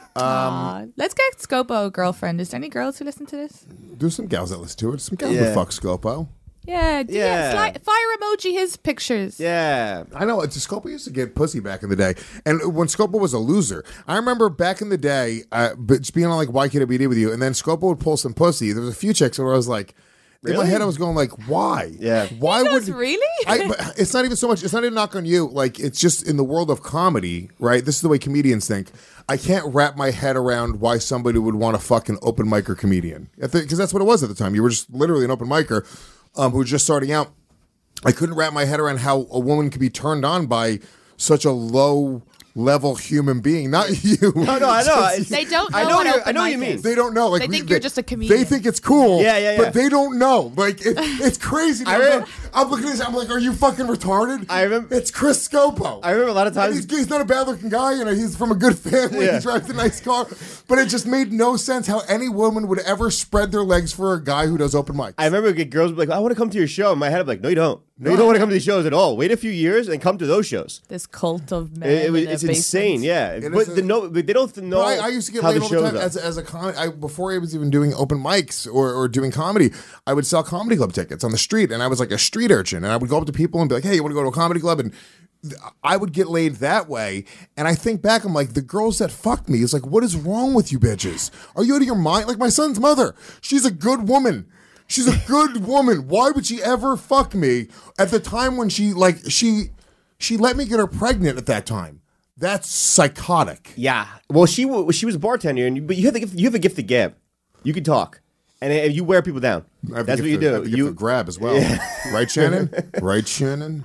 Aw. Let's get Scopo a girlfriend. Is there any girls who listen to this? There's some gals that listen to it. Some gals Yeah. would fuck Scopo. Yeah, yeah. Yeah. Sli- fire emoji his pictures. Yeah. I know. It's Scopo used to get pussy back in the day, and when Scopo was a loser, I remember back in the day, uh, but just being on like Y K W D with you, and then Scopo would pull some pussy. There was a few chicks where I was like, in my Really? head, I was going like, why? Yeah. Why would Does really? I, but it's not even so much. It's not even a knock on you. Like it's just in the world of comedy, right? This is the way comedians think. I can't wrap my head around why somebody would want a fucking open micer comedian, because that's what it was at the time. You were just literally an open micer um, who was just starting out. I couldn't wrap my head around how a woman could be turned on by such a low level human being. Not you. No, no, I know. It's- They don't know, I know what you're- open I know what mic you mean. is. They don't know. Like They we- think you're just a comedian. They think it's cool. Yeah, yeah, yeah. But they don't know. Like it, it's crazy. I I'm, remember- like, I'm looking at this. I'm like, are you fucking retarded? I remember- It's Chris Scopo. I remember a lot of And times. he's, he's not a bad looking guy. You know, he's from a good family. Yeah. He drives a nice car. But it just made no sense how any woman would ever spread their legs for a guy who does open mics. I remember get girls be like, I want to come to your show. In my head, I'm like, no, you don't. No, you don't want to come to these shows at all. Wait a few years and come to those shows. This cult of men. It, it was, in a it's basement. insane, yeah. It But is the, a- no, but they don't know But I, I used to get how laid the all the shows time are. as, as a con. I, before I was even doing open mics or, or doing comedy, I would sell comedy club tickets on the street, and I was like a street urchin, and I would go up to people and be like, "Hey, you want to go to a comedy club?" And th- I would get laid that way. And I think back, I'm like, the girls that fucked me is like, what is wrong with you bitches? Are you out of your mind? Like my son's mother, she's a good woman. She's a good woman. Why would she ever fuck me at the time when she like she she let me get her pregnant at that time? That's psychotic. Yeah. Well, she wa- she was a bartender, and you, but you have the gift, you have a gift of gab. You can talk, and, and you wear people down. I have the That's what gift you of- I do. have the gift You of grab as well, right, Shannon? Right, Shannon?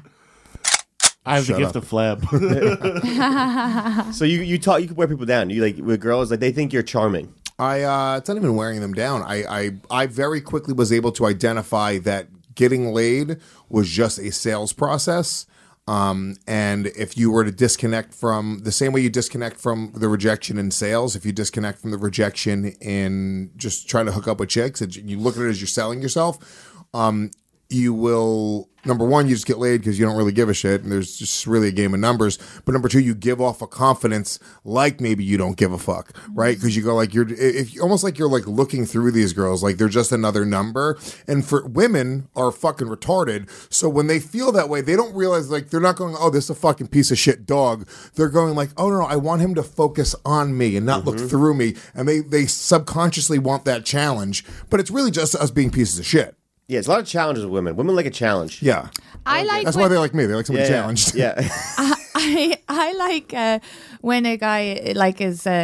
I have Shut the gift up. of flab. so you you talk. You can wear people down. You like with girls, like they think you're charming. I uh, it's not even wearing them down. I, I I very quickly was able to identify that getting laid was just a sales process. Um, and if you were to disconnect from the same way you disconnect from the rejection in sales, if you disconnect from the rejection in just trying to hook up with chicks, and you look at it as you're selling yourself, um, you will, number one, you just get laid because you don't really give a shit, and there's just really a game of numbers. But number two, you give off a confidence like maybe you don't give a fuck, right? Because you go like you're, if almost like you're like looking through these girls like they're just another number. And for women are fucking retarded, so when they feel that way, they don't realize like they're not going, oh, this is a fucking piece of shit dog. They're going like, oh no, no I want him to focus on me and not Mm-hmm. look through me, and they they subconsciously want that challenge, but it's really just us being pieces of shit. Yeah, it's a lot of challenges with women. Women like a challenge. Yeah. I like That's when, why they like me. They like somebody Yeah, yeah. challenged. Yeah. I I like uh, when a guy like is uh,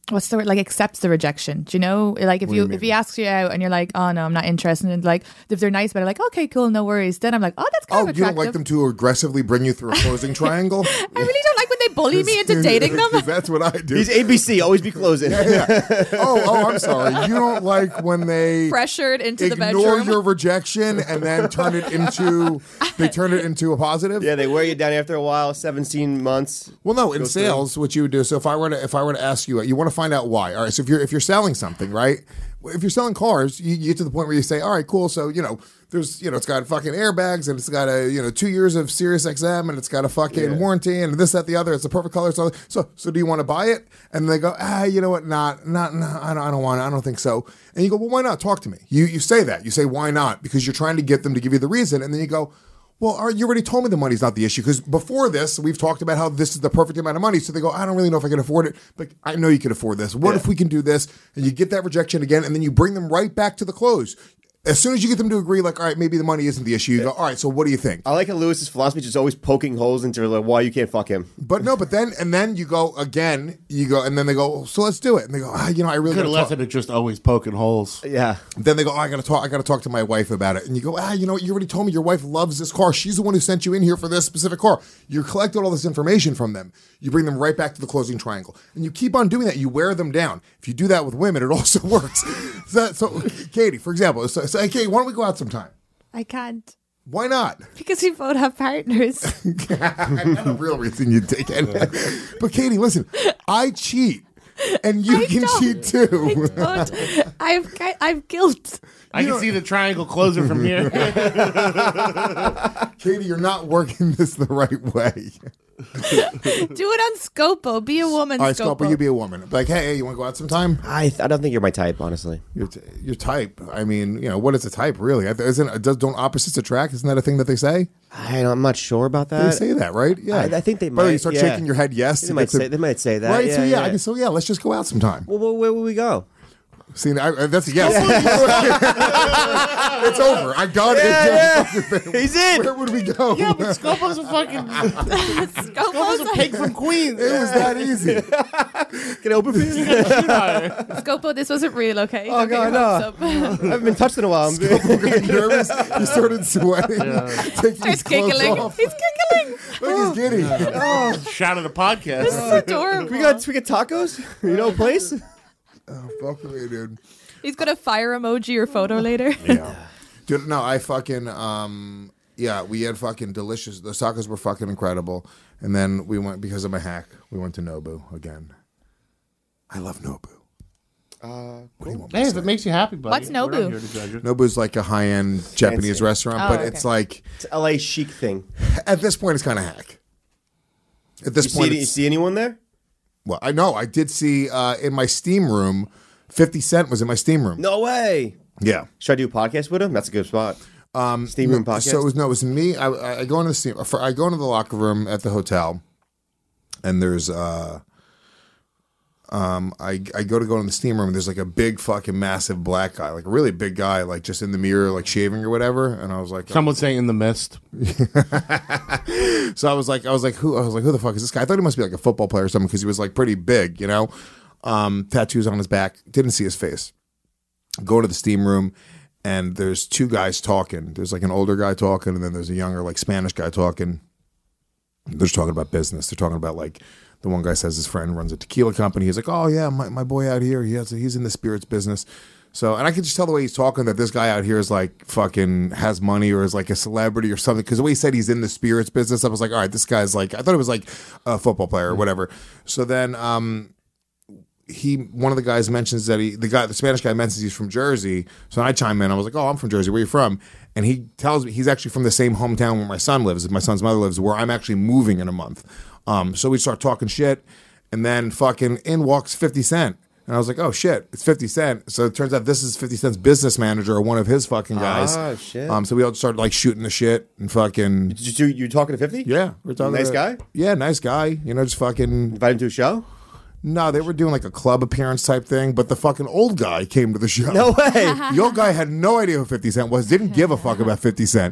what's the word? Like accepts the rejection. Do you know? Like if What do you, you mean? if he asks you out and you're like, oh no, I'm not interested. And like if they're nice, but like, okay, cool, no worries. Then I'm like, oh, that's kind Oh, of you attractive. don't like them to aggressively bring you through a closing triangle? I really don't like when they bully me into dating them. 'Cause that's what I do. He's A B C, always be closing. Yeah, yeah. Oh, oh, I'm sorry. You don't like when they Pressured into the ignore bedroom. your rejection and then turn it into they turn it into a positive. Yeah, they wear you down after a while, seventeen months. Well, no, in Go through. sales, what you would do. So if I were to if I were to ask you, you want to find out why. All right. So if you're if you're selling something, right? If you're selling cars, you, you get to the point where you say, all right, cool. So you know, there's you know, it's got fucking airbags and it's got a you know two years of Sirius X M and it's got a fucking Yeah. warranty and this that the other. It's the perfect color. So so so do you want to buy it? And they go, ah, you know what? Not not no, I don't I don't want. I don't think so. And you go, well, why not? Talk to me. You you say that. You say why not? Because you're trying to get them to give you the reason, and then you go. Well, all right, you already told me the money's not the issue because before this, we've talked about how this is the perfect amount of money. So they go, I don't really know if I can afford it, but I know you can afford this. What Yeah. if we can do this? And you get that rejection again, and then you bring them right back to the close. As soon as you get them to agree, like, all right, maybe the money isn't the issue, you go, all right, so what do you think? I like how Lewis's philosophy is just always poking holes into like why you can't fuck him. But no, but then, and then you go again, you go, and then they go, so let's do it. And they go, ah, you know, I really Could have gotta left talk. it at just always poking holes. Yeah. Then they go, oh, I gotta talk. I gotta talk to my wife about it. And you go, ah, you know what? You already told me your wife loves this car. She's the one who sent you in here for this specific car. You're collecting all this information from them. You bring them right back to the closing triangle, and you keep on doing that. You wear them down. If you do that with women, it also works. so, so, Katie, for example, so, so, hey, Katie, why don't we go out sometime? I can't. Why not? Because we both have partners. Not a real reason you take it. But Katie, listen, I cheat, and you I can don't. cheat too. But I've I've guilt. I can see the triangle closer from here. Katie, you're not working this the right way. Do it on Scopo. Be a woman. All right, Scopo. Scopo, you be a woman. Like, hey, hey, you want to go out sometime? I I don't think you're my type, honestly. Your, t- your type. I mean, you know, what is a type really? Isn't does don't opposites attract? Isn't that a thing that they say? I, I'm not sure about that. They say that, right? Yeah. I, I think they By might. the way, you start yeah. shaking your head. Yes, They might It's a- say. They might say that. right. Yeah, so yeah, yeah. I mean, so yeah, let's just go out sometime. Well, well, where will we go? See, I, I- that's a yes. It's over. I got it. Yeah, He's in. Where would we go? Yeah, but Scopo's a fucking Scopo's a pig from Queens. It was that easy. Can I open for you? Scopo, this wasn't real, okay? Oh, Don't get God, your no. hopes up. I haven't been touched in a while. I'm got nervous. He started sweating. Taking his Starts clothes giggling. off. He's giggling. Look, he's giddy. Shout at a podcast. This is adorable. we got we got tacos. You know, a place. Oh, fuck me, dude. He's got a fire emoji or photo later. Yeah. Dude, no, I fucking, um, yeah, we had fucking delicious, the tacos were fucking incredible. And then we went, because of my hack, we went to Nobu again. I love Nobu. Uh, What do you want me Hey, to if say? it makes you happy, buddy. What's We're not Nobu? here to judge you. Nobu's like a high-end Japanese Fancy. restaurant, Oh, but okay. it's like, it's an L A chic thing. at this point, it's kind of hack. At this You see, point, you it's- see anyone there? well, I know, I did see uh, in my Steam room, fifty Cent was in my Steam room. No way. Yeah. Should I do a podcast with him? That's a good spot. Um, Steam room no, podcast. So it was no, it was me. I, I I go into the steam. For, I go into the locker room at the hotel, and there's uh, um, I I go to go in the steam room. And there's like a big fucking massive black guy, like a really big guy, like just in the mirror, like shaving or whatever. And I was like, Some would say in the mist. so I was like, I was like, who? I was like, who the fuck is this guy? I thought he must be like a football player or something because he was like pretty big, you know, um, tattoos on his back. Didn't see his face. Go to the steam room, and there's two guys talking. There's like an older guy talking, and then there's a younger, like Spanish guy talking. They're just talking about business. They're talking about like the one guy says his friend runs a tequila company. He's like, oh yeah, my, my boy out here, he has he's in the spirits business. So, and I could just tell the way he's talking that this guy out here is like fucking has money or is like a celebrity or something. Because the way he said he's in the spirits business, I was like, all right, this guy's like, I thought it was like a football player or whatever. So then, um, he one of the guys mentions that he the guy the Spanish guy mentions he's from Jersey. So I chime in. I was like, oh, I'm from Jersey. Where are you from? And he tells me he's actually from the same hometown where my son lives. My son's mother lives, where I'm actually moving in a month. Um, so we start talking shit, and then fucking in walks fifty Cent. And I was like, oh shit, it's fifty Cent. So it turns out this is fifty Cent's business manager or one of his fucking guys. Ah, shit. Um, so we all started like shooting the shit and fucking. Did you, you talking to fifty? Yeah, we're talking. Nice to- guy? Yeah, nice guy. You know, just fucking. Invite him to a show? No, they were doing like a club appearance type thing, but the fucking old guy came to the show. No way. The old guy had no idea who fifty Cent was, didn't give a fuck about fifty Cent.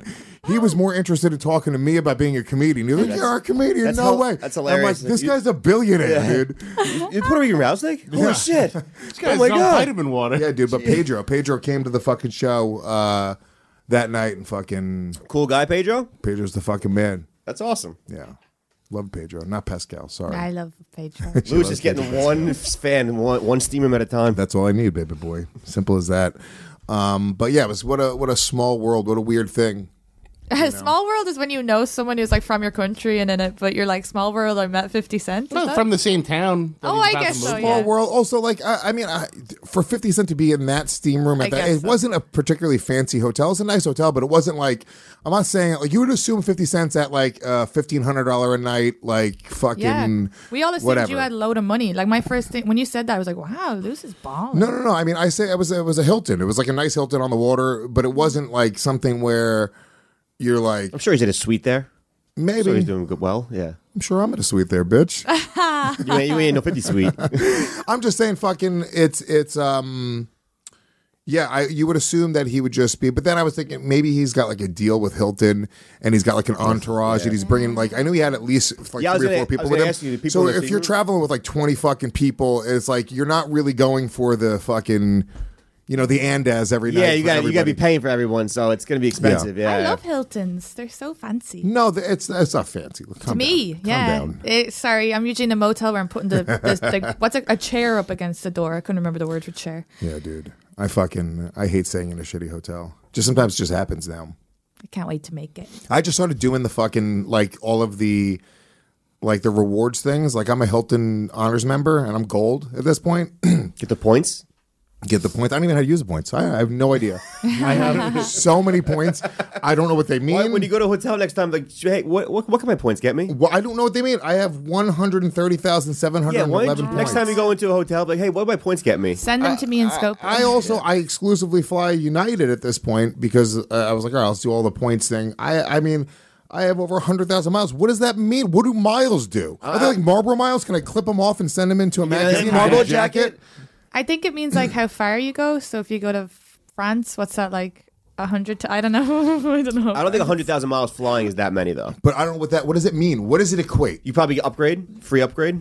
He was more interested in talking to me about being a comedian. You're like, That's- you're a comedian? that's No hel- way. that's I'm hilarious. like, this You- guy's a billionaire, Yeah. dude. You Puerto Rican rattlesnake? Holy Yeah. shit. This Oh guy's my on God. vitamin water. Yeah, dude. But Pedro, Pedro came to the fucking show uh, that night and fucking. Cool guy, Pedro? Pedro's the fucking man. That's awesome. Yeah. Love Pedro. Not Pascal. Sorry. I love Pedro. She Louis loves is getting Pedro. one fan, one, one steam room at a time. That's all I need, baby boy. Simple as that. Um, but yeah, it was what a what a small world. What a weird thing. Small world is when you know someone who's like from your country and in it, but you're like, small world, I met fifty Cent. Is No, that- from the same town. that Oh, he's I about to guess move so, to. Small yeah. world. Also, like I, I mean, I, for fifty Cent to be in that steam room I at that, guess it so. wasn't a particularly fancy hotel. It's a nice hotel, but it wasn't like I'm not saying like you would assume fifty Cent's at like uh, fifteen hundred dollar a night, like fucking. Yeah. We all assumed whatever. you had a load of money. Like my first thing, when you said that, I was like, wow, Luce is balling. No, no, no. I mean, I say it was it was a Hilton. It was like a nice Hilton on the water, but it wasn't like something where you're like I'm sure he's in a suite there. maybe. So he's doing good. Well, yeah. I'm sure I'm in a suite there, bitch. You ain't, you ain't no fifty suite. I'm just saying, fucking, it's it's um, yeah. I you would assume that he would just be, but then I was thinking maybe he's got like a deal with Hilton, and he's got like an entourage, and he's bringing like I knew he had at least like Yeah, I was three or gonna- four people I was with gonna him. ask you, the people So in the if same you're room? traveling with like twenty fucking people, it's like you're not really going for the fucking, you know, the Andes every night. Yeah, you for got you got to everybody. be paying for everyone, so it's going to be expensive. Yeah, I yeah. love Hiltons. They're so fancy. No, th- it's it's not fancy. Calm to down. me, Calm yeah. down. It- sorry, I'm usually in a motel where I'm putting the, the, the what's a, a chair up against the door. I couldn't remember the word for chair. Yeah, dude. I fucking I hate staying in a shitty hotel. Just sometimes it just happens now. I can't wait to make it. I just started doing the fucking like all of the like the rewards things. Like I'm a Hilton honors member and I'm gold at this point. Get the points. Get the points. I don't even know how to use the points. I, I have no idea. I have so many points. I don't know what they mean. Why, when you go to a hotel next time, like, hey, what what, what can my points get me? Well, I don't know what they mean. I have one hundred thirty thousand seven hundred Yeah, why eleven don't you- points. next time you go into a hotel, like, hey, what do my points get me? Send them to me in scope. I also I exclusively fly United at this point because uh, I was like, all right, let's do all the points thing. I I mean, I have over one hundred thousand miles. What does that mean? What do miles do? Are they like Marlboro miles? Can I clip them off and send them into a Yeah, magazine? Marlboro Get a jacket? I think it means like how far you go. So if you go to France, what's that like? A hundred? To, I don't know. I don't know. I don't think one hundred thousand miles flying is that many, though. But I don't know what that. What does it mean? What does it equate? You probably get upgrade, free upgrade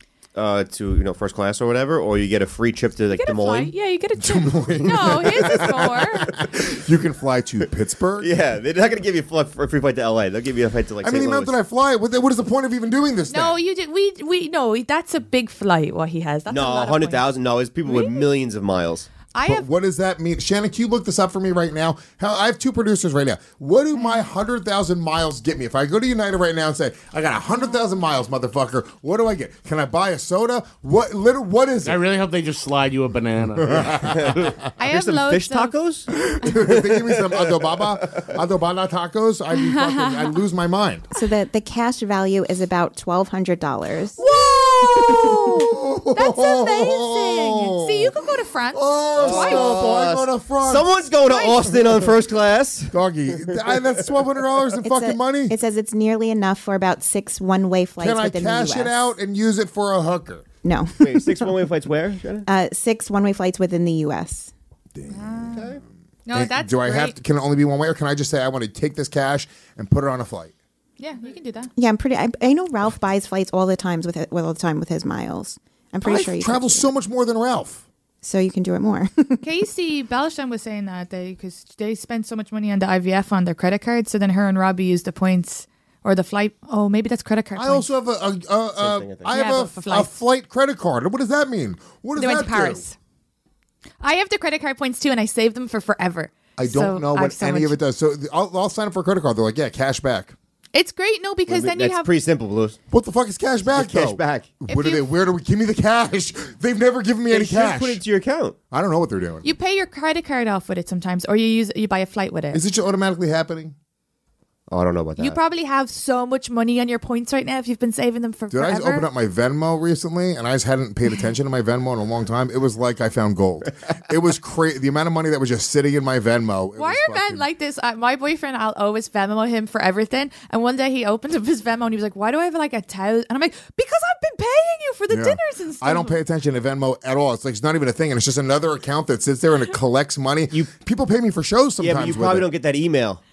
uh, to you know first class or whatever, or you get a free trip to like You get Des a flight. Moines. Yeah, you get a trip. No, his is more. You can fly to Pittsburgh. Yeah, they're not going to give you a fl- a free flight to L A. They'll give you a flight to like. I mean, the Saint amount that Louis. I fly. What, what is the point of even doing this? No, thing? you did. We we no. That's a big flight. What he has. That's a No, lot one of hundred points. thousand. No, it's people with millions of miles. I But have. what does that mean? Shannon, can you look this up for me right now? How, I have two producers right now. What do my one hundred thousand miles get me? If I go to United right now and say, I got one hundred thousand miles, motherfucker, what do I get? Can I buy a soda? What liter- What is I it? really hope they just slide you a banana. I Here's have some loads fish of- tacos. if they give me some adobaba, adobana tacos, I'd, be fucking, I'd lose my mind. So the, the cash value is about twelve hundred dollars. Whoa! That's amazing. See, you could go to France. Oh, Twice. stop. I go to France. Someone's going to Austin on first class. Doggy, I- that's twelve hundred dollars in It's fucking a- money. It says it's nearly enough for about six one-way flights Can I within the U S. cash it out and use it for a hooker? No. Wait, six one-way flights where? Shannon? Uh, six one-way flights within the U S. No, And that's do I have great. to, can it only be one way, or can I just say I want to take this cash and put it on a flight? Yeah, you can do that. Yeah, I'm pretty. I, I know Ralph buys flights all the times with it, well, all the time with his miles. I'm pretty I sure you travel can do so much more than Ralph. it. So you can do it more. Casey Bellstein was saying that they because they spend so much money on the I V F on their credit card, so then her and Robbie used the points or the flight. Oh, maybe that's credit card. I points. also have a, a, a, a thing, I think. I Yeah, have but a, for a flights. flight credit card. What does that mean? What does They that went to do? Paris. I have the credit card points too, and I saved them for forever. I don't So know I what have so any much- of it does. So th- I'll, I'll sign up for a credit card. They're like, yeah, cash back. It's great, no, because then you That's have. pretty simple, Blues. What the fuck is cash back? Cash though? back. What If are they? you- Where do we give me the cash? They've never given me They any should cash. put it to your account. I don't know what they're doing. You pay your credit card off with it sometimes, or you use you buy a flight with it. Is it just automatically happening? Oh, I don't know about that. You probably have so much money on your points right now if you've been saving them for Dude, I forever. just opened up my Venmo recently, and I just hadn't paid attention to my Venmo in a long time. It was like I found gold. It was crazy. The amount of money that was just sitting in my Venmo. it Why was are fucking- men like this? Uh, my boyfriend, I'll always Venmo him for everything. And one day he opened up his Venmo and he was like, "Why do I have like a thousand?" And I'm like, "Because I've been paying you for the Yeah. dinners and stuff." I don't pay attention to Venmo at all. It's like it's not even a thing, and it's just another account that sits there and it collects money. You people pay me for shows sometimes. Yeah, but you with probably it. don't get that email.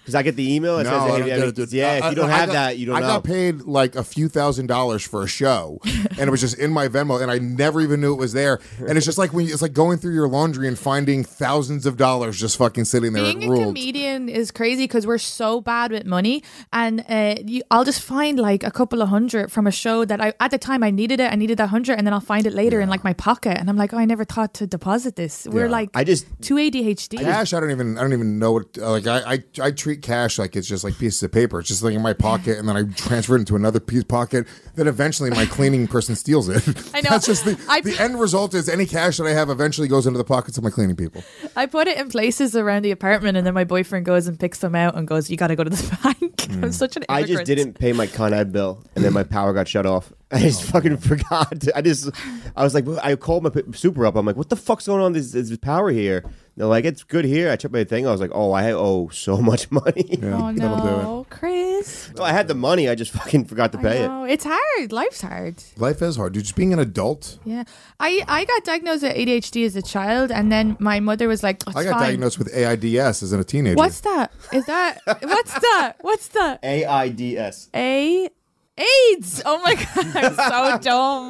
Because I get the email that No, says, I hey, don't I get mean, it, dude. yeah, if I- you don't I have got- that, you don't I know. got paid like a few thousand dollars for a show, and it was just in my Venmo, and I never even knew it was there. And it's just like when you, it's like going through your laundry and finding thousands of dollars just fucking sitting there. Being It a ruled. comedian is crazy because we're so bad with money, and uh, you, I'll just find like a couple of hundred from a show that I at the time I needed it. I needed that hundred, and then I'll find it later in like my pocket, and I'm like, oh, I never thought to deposit this. We're Yeah. like, I just too A D H D. Cash, I don't even, I don't even know what. uh, Like, I, I, I treat cash like it's just like pieces of paper. It's just like in my pocket, and then I transfer it into another piece pocket. Then eventually, my cleaning person steals it. I know. That's just the I- the end result is any cash that I have eventually goes into the pockets of my cleaning people. I put it in places around the apartment, and then my boyfriend goes and picks them out and goes, "You got to go to the bank." I'm such an I immigrant. just didn't pay my Con Ed bill, and then my power got shut off. I just fucking forgot. to- I just, I was like, I called my p- super up. I'm like, what the fuck's going on? There's, there's power here. They're like, it's good here. I checked my thing. I was like, oh, I owe so much money. Yeah, Oh that'll do it. no, Chris! So I had the money. I just fucking forgot to pay it. No, it's hard. Life's hard. Life is hard, dude. Just being an adult. Yeah, I I got diagnosed with A D H D as a child, and then my mother was like, "It's I got fine." diagnosed with A I D S as a teenager. What's that? Is that what's that? What's that? A I D S. A AIDS. Oh my god, I'm so dumb.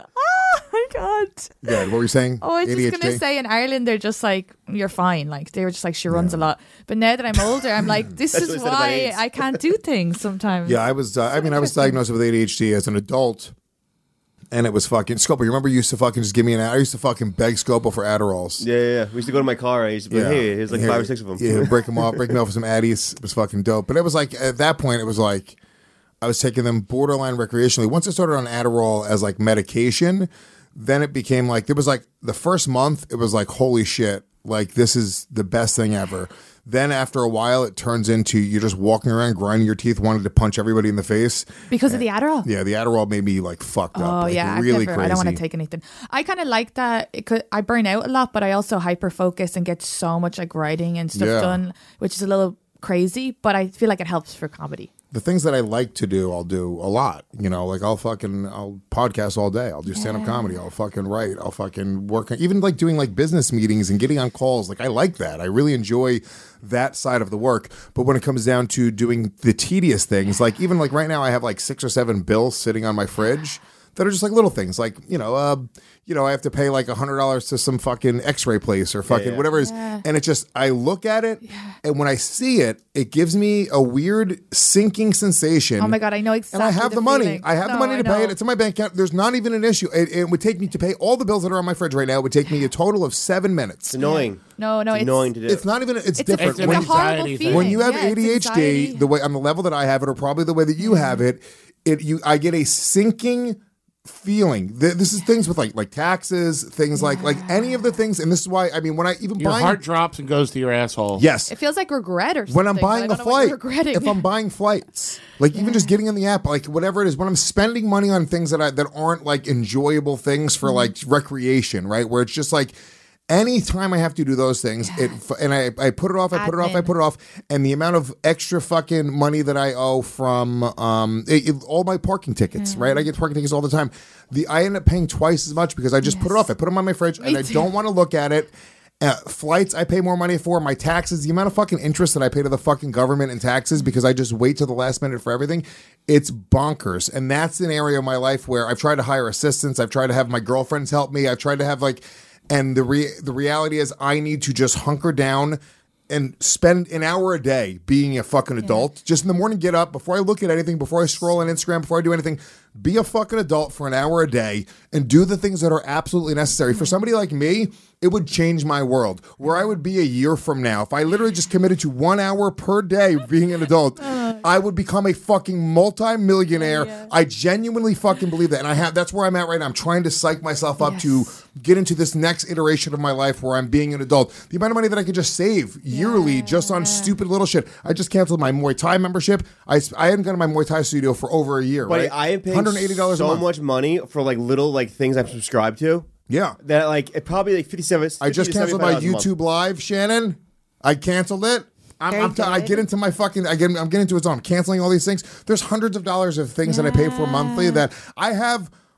Oh my god. Good. What were you saying? Oh, I was A D H just D? gonna say in Ireland they're just like you're fine. Like they were just like she runs a lot. But now that I'm older, I'm like this That's is what I said about why AIDS. I can't do things sometimes. Yeah, I was. Uh, I mean, I was diagnosed with A D H D as an adult, and it was fucking Scopo. You remember you used to fucking just give me an. I used to fucking beg Scopo for Adderalls. Yeah, yeah, yeah. We used to go to my car. And I used to be like, hey, here's like Here- five or six of them. Yeah, break them off, break me off with some Addies. It was fucking dope. But it was like at that point, it was like I was taking them borderline recreationally. Once I started on Adderall as like medication, then it became like there was like the first month, it was like holy shit, like this is the best thing ever. Then after a while, it turns into you're just walking around grinding your teeth, wanting to punch everybody in the face. Because of the Adderall. Yeah, the Adderall made me like fucked up. Oh like, yeah, really I've never, crazy. I don't want to take anything. I kind of like that. It could, I burn out a lot, but I also hyper focus and get so much like writing and stuff Yeah. done, which is a little crazy. But I feel like it helps for comedy. The things that I like to do, I'll do a lot. You know, like I'll fucking, I'll podcast all day. I'll do stand up comedy. I'll fucking write. I'll fucking work. Even like doing like business meetings and getting on calls. Like I like that. I really enjoy that side of the work. But when it comes down to doing the tedious things, like even like right now, I have like six or seven bills sitting on my fridge that are just like little things. Like, you know, uh, you know, I have to pay like a hundred dollars to some fucking X-ray place or fucking yeah. whatever it is. Yeah. And it just, I look at it, and when I see it, it gives me a weird sinking sensation. Oh my god, I know exactly. And I have the, money. feeling. I have the No, money I to pay it. know. It's in my bank account. There's not even an issue. It, it would take me to pay all the bills that are on my fridge right now. It would take me a total of seven minutes. It's annoying. No, no, It's it's, annoying to do. It's not even. It's, it's different. A, it's when, a horrible anxiety thing. feeling. when you have Yeah, it's A D H D, anxiety. the way on the level that I have it, or probably the way that you have it, it you I get a sinking feeling. Th- This is things with like like taxes, things like like any of the things, and this is why I mean when I even Your buying heart drops and goes to your asshole. yes. It feels like regret or something. When I'm but buying I a don't know what flight, you're regretting. if I'm buying flights, like even just getting in the app, like whatever it is, when I'm spending money on things that I, that aren't like enjoyable things for Mm-hmm. like recreation, right? Where it's just like anytime I have to do those things, it and I, I put it off, I put it off, I Admin. put it off, and the amount of extra fucking money that I owe from um it- it- all my parking tickets, Mm. right? I get parking tickets all the time. The I end up paying twice as much because I just put it off. I put them on my fridge and I too. don't want to look at it. Uh, flights I pay more money for. My taxes, the amount of fucking interest that I pay to the fucking government in taxes because I just wait till the last minute for everything. It's bonkers. And that's an area of my life where I've tried to hire assistants. I've tried to have my girlfriends help me. I've tried to have like, and the re- the reality is I need to just hunker down and spend an hour a day being a fucking adult. Just in the morning, get up before I look at anything, before I scroll on Instagram, before I do anything, be a fucking adult for an hour a day and do the things that are absolutely necessary. For somebody like me, it would change my world. Where I would be a year from now, if I literally just committed to one hour per day being an adult, I would become a fucking multi-millionaire. I genuinely fucking believe that. And I have that's where I'm at right now. I'm trying to psych myself up to get into this next iteration of my life where I'm being an adult. The amount of money that I could just save yearly just on stupid little shit. I just canceled my Muay Thai membership. I, I hadn't gone to my Muay Thai studio for over a year, But right? I am paying one hundred eighty dollars so a month. much money for like little like things I'm subscribed to. Yeah. That like it probably like fifty-seven. I just canceled my YouTube Live, Shannon. I canceled it. I'm, I'm t- I get into my fucking. I get. I'm getting into its own. I'm canceling all these things. There's hundreds of dollars of things that I pay for monthly that I have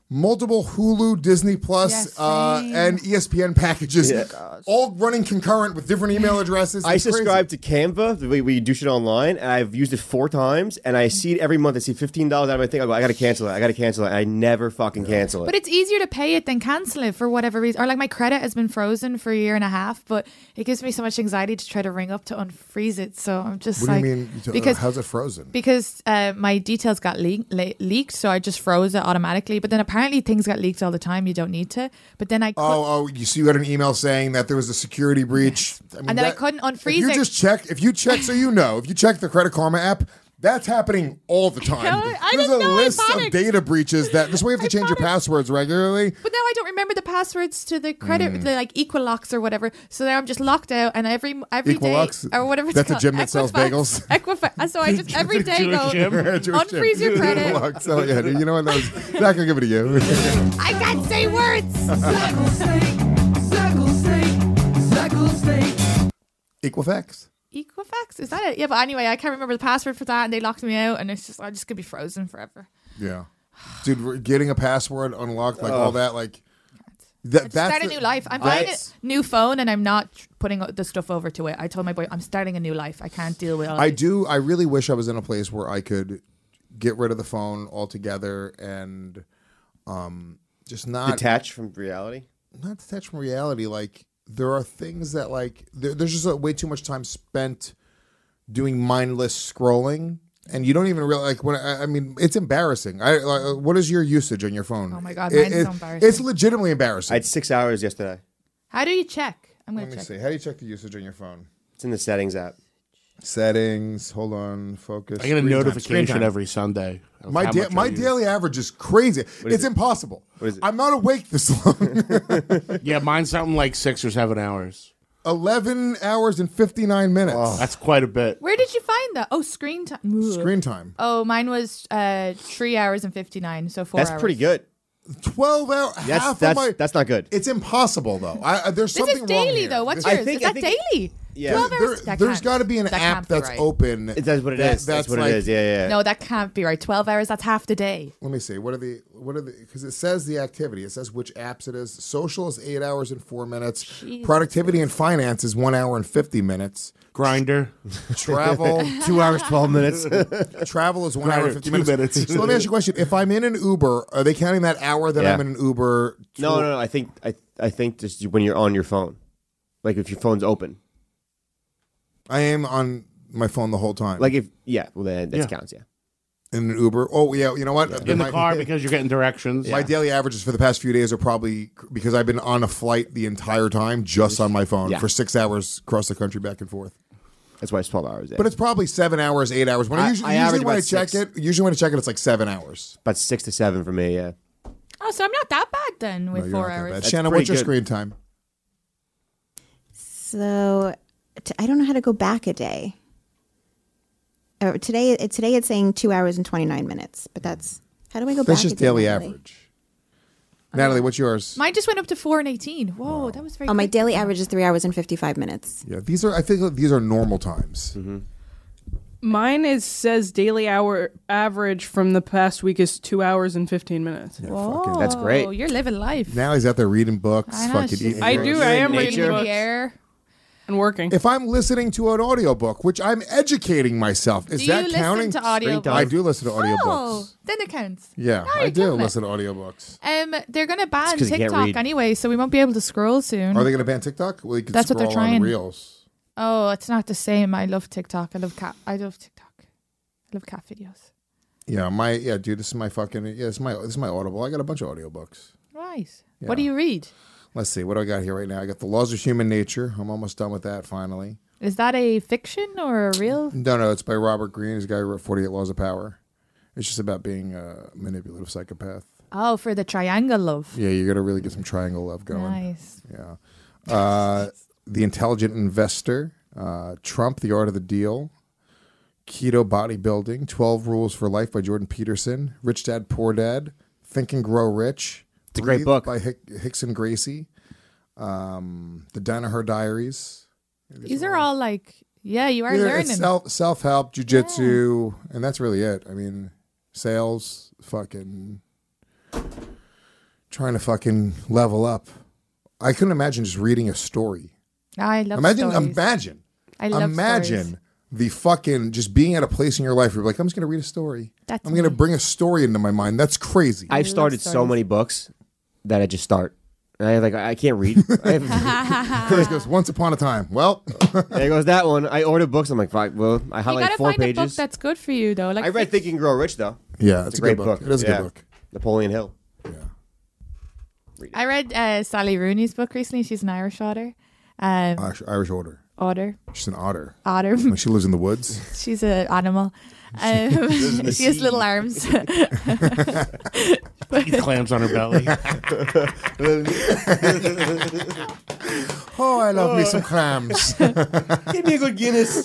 multiple Hulu, Disney Plus, Yes, uh, same. and E S P N packages, Yeah. all running concurrent with different email addresses. I It's crazy. subscribe to Canva, the way we do shit online, and I've used it four times, and I see it every month. I see fifteen dollars out of my thing. I go, I gotta cancel it. I gotta cancel it. And I never fucking cancel it. But it's easier to pay it than cancel it for whatever reason. Or like my credit has been frozen for a year and a half, but it gives me so much anxiety to try to ring up to unfreeze it. So I'm just What like, do you mean? You- because how's it frozen? because uh, my details got le- le- leaked, so I just froze it automatically. But then apparently things got leaked all the time. You don't need to. But then I cou- Oh, oh! You see, you got an email saying that there was a security breach, I mean, And then I that- couldn't unfreeze If you it. just check, if you check, so you know, if you check the Credit Karma app, that's happening all the time. I- I There's didn't a know, I list of panicked. data breaches that this way you have to change your passwords regularly. But now I don't remember the passwords to the credit, Mm. the like Equilocks or whatever. So now I'm just locked out, and every every day Equilocks? or whatever. It's That's a called, gym that sells Equifax- bagels? Equifax. So I just every day Jewish go gym. Jewish gym. unfreeze your credit. Equilocks. Oh yeah, dude, you know what? That was, not gonna give it to you. I can't say words. Equifax. Equifax, is that it? Yeah, but anyway, I can't remember the password for that, and they locked me out, and it's just I just could be frozen forever. Yeah, dude, we're getting a password unlocked, like Oh. all that, like that. Just That's start a the- new life. I'm I- buying a new phone, and I'm not tr- putting the stuff over to it. I told my boy I'm starting a new life. I can't deal with all I this. do. I really wish I was in a place where I could get rid of the phone altogether and um, just not Detach from reality. not detach from reality. Like there are things that like there, there's just a, way too much time spent doing mindless scrolling, and you don't even realize. Like when I, I mean, it's embarrassing. I like, what is your usage on your phone? Oh my God, It- mine's it- so embarrassing. It's legitimately embarrassing. I had six hours yesterday. How do you check? I'm gonna Let me check. see. How do you check the usage on your phone? It's in the settings app. Settings. Hold on. Focus. I get a Screen time, screen notification time. every Sunday. of My how da- much I my use. daily average is crazy. What is It's it? impossible. What is it? I'm not awake this long. Yeah, mine's something like six or seven hours. Eleven hours and fifty nine minutes. That's quite a bit. Where did you find that? Oh, screen time. Screen time. Oh, mine was uh, three hours and fifty nine. So four That's hours. pretty good. Twelve hours. That's half that's of my. that's not good. It's impossible though. I, I- there's This something is wrong daily here. though. What's This- yours? I think- is I that think- daily? Yeah. Twelve There, hours. That there's can't- got to be an that app can't be that's right. open. It- That's what it that- is. That's, what like- it is. Yeah, yeah. yeah. No, that can't be right. Twelve hours. That's half the day. Let me see. What are the what are the because it says the activity. It says which apps it is. Social is eight hours and four minutes. Jesus. Productivity and finance is one hour and fifty minutes. Grinder. Travel Two hours, twelve minutes. travel is one Grinder, hour and fifty two minutes. minutes. So let me ask you a question. If I'm in an Uber, are they counting that hour that Yeah. I'm in an Uber? to- no, no, no. I think I I think just when you're on your phone, like if your phone's open, I am on my phone the whole time. like if yeah, well then that Yeah. counts. Yeah. in an Uber. Oh yeah, you know what? In the My- car because you're getting directions. My daily averages for the past few days are probably because I've been on a flight the entire time, just on my phone Yeah. for six hours across the country back and forth. That's why it's twelve hours. Yeah. But it's probably seven hours, eight hours. When I, I- usually, I usually average when I about check six. it, usually when I check it, it's like seven hours. about six to seven for me. Yeah. Oh, so I'm not that bad then with No, you're four not that hours. bad. That's Shannon, pretty what's your good. screen time? So t- I don't know how to go back a day. Uh, today, it- today it's saying two hours and twenty nine minutes, but that's how do I go back? That's just a day, daily Natalie? average. Natalie, what's yours? Mine just went up to four and eighteen. Whoa, that was very. Oh, my quick. daily average is three hours and fifty five minutes. Yeah, these are. I think these are normal times. Mine is says daily hour average from the past week is two hours and fifteen minutes. Whoa, That's great. You're living life. Natalie's out there reading books, I know, fucking she's- eating. I groceries. do. I am in reading nature. books The air. and working. If I'm listening to an audiobook, which I'm educating myself, is Do that you counting? listen to audio? time. I do listen to audiobooks. Oh, then it counts. Yeah, No, I you're do killing it. listen to audiobooks. Um, they're gonna ban 'cause you can't TikTok read. anyway, so we won't be able to scroll soon. Are they going to ban TikTok? Well, you can That's what they're scroll on trying. Reels. Oh, it's not the same. I love TikTok. I love cat. I love TikTok. I love cat videos. Yeah, my yeah, dude. This is my fucking yeah. This is my this is my Audible. I got a bunch of audiobooks. Right. Yeah. What do you read? Let's see what do I got here right now. I got The Laws of Human Nature. I'm almost done with that finally. Is that a fiction or a real? No, no, it's by Robert Greene. He's the guy who wrote forty-eight Laws of Power. It's just about being a manipulative psychopath. Oh, for the triangle love. Yeah, you're gonna really get some triangle love going. Nice. Yeah. Uh, the Intelligent Investor, uh, Trump, The Art of the Deal, Keto Bodybuilding, twelve Rules for Life by Jordan Peterson, Rich Dad, Poor Dad, Think and Grow Rich. It's a great Breathe book. by Hick, Hickson Gracie, um, The Danaher Diaries. These are all like, yeah, you are Yeah, learning. it's self self help, jujitsu, and that's really it. I mean, sales, fucking. trying to fucking level up. I couldn't imagine just reading a story. I love imagine, stories. Imagine. I love Imagine stories. the fucking just being at a place in your life where you're like, I'm just going to read a story. That's I'm going to bring a story into my mind. That's crazy. I've started so many books that I just start. And I like I can't read. I have, Chris goes, Once Upon a Time. Well, there goes that one. I ordered books. I'm like, fuck, well, I You highlight gotta four find a book pages. that's good for you, though. Like I read Think and Grow Rich, though. Yeah, it's, it's a a great good book. book. It is a good Yeah. book. Napoleon Hill. I read uh, Sally Rooney's book recently. She's an Irish author. Um, Irish, Irish order. Otter. She's an otter. Otter. Like she lives in the woods. She's an animal. Um, lives in the she has sea. little arms. He clams on her belly. Oh, I love me some clams. Give me a good Guinness.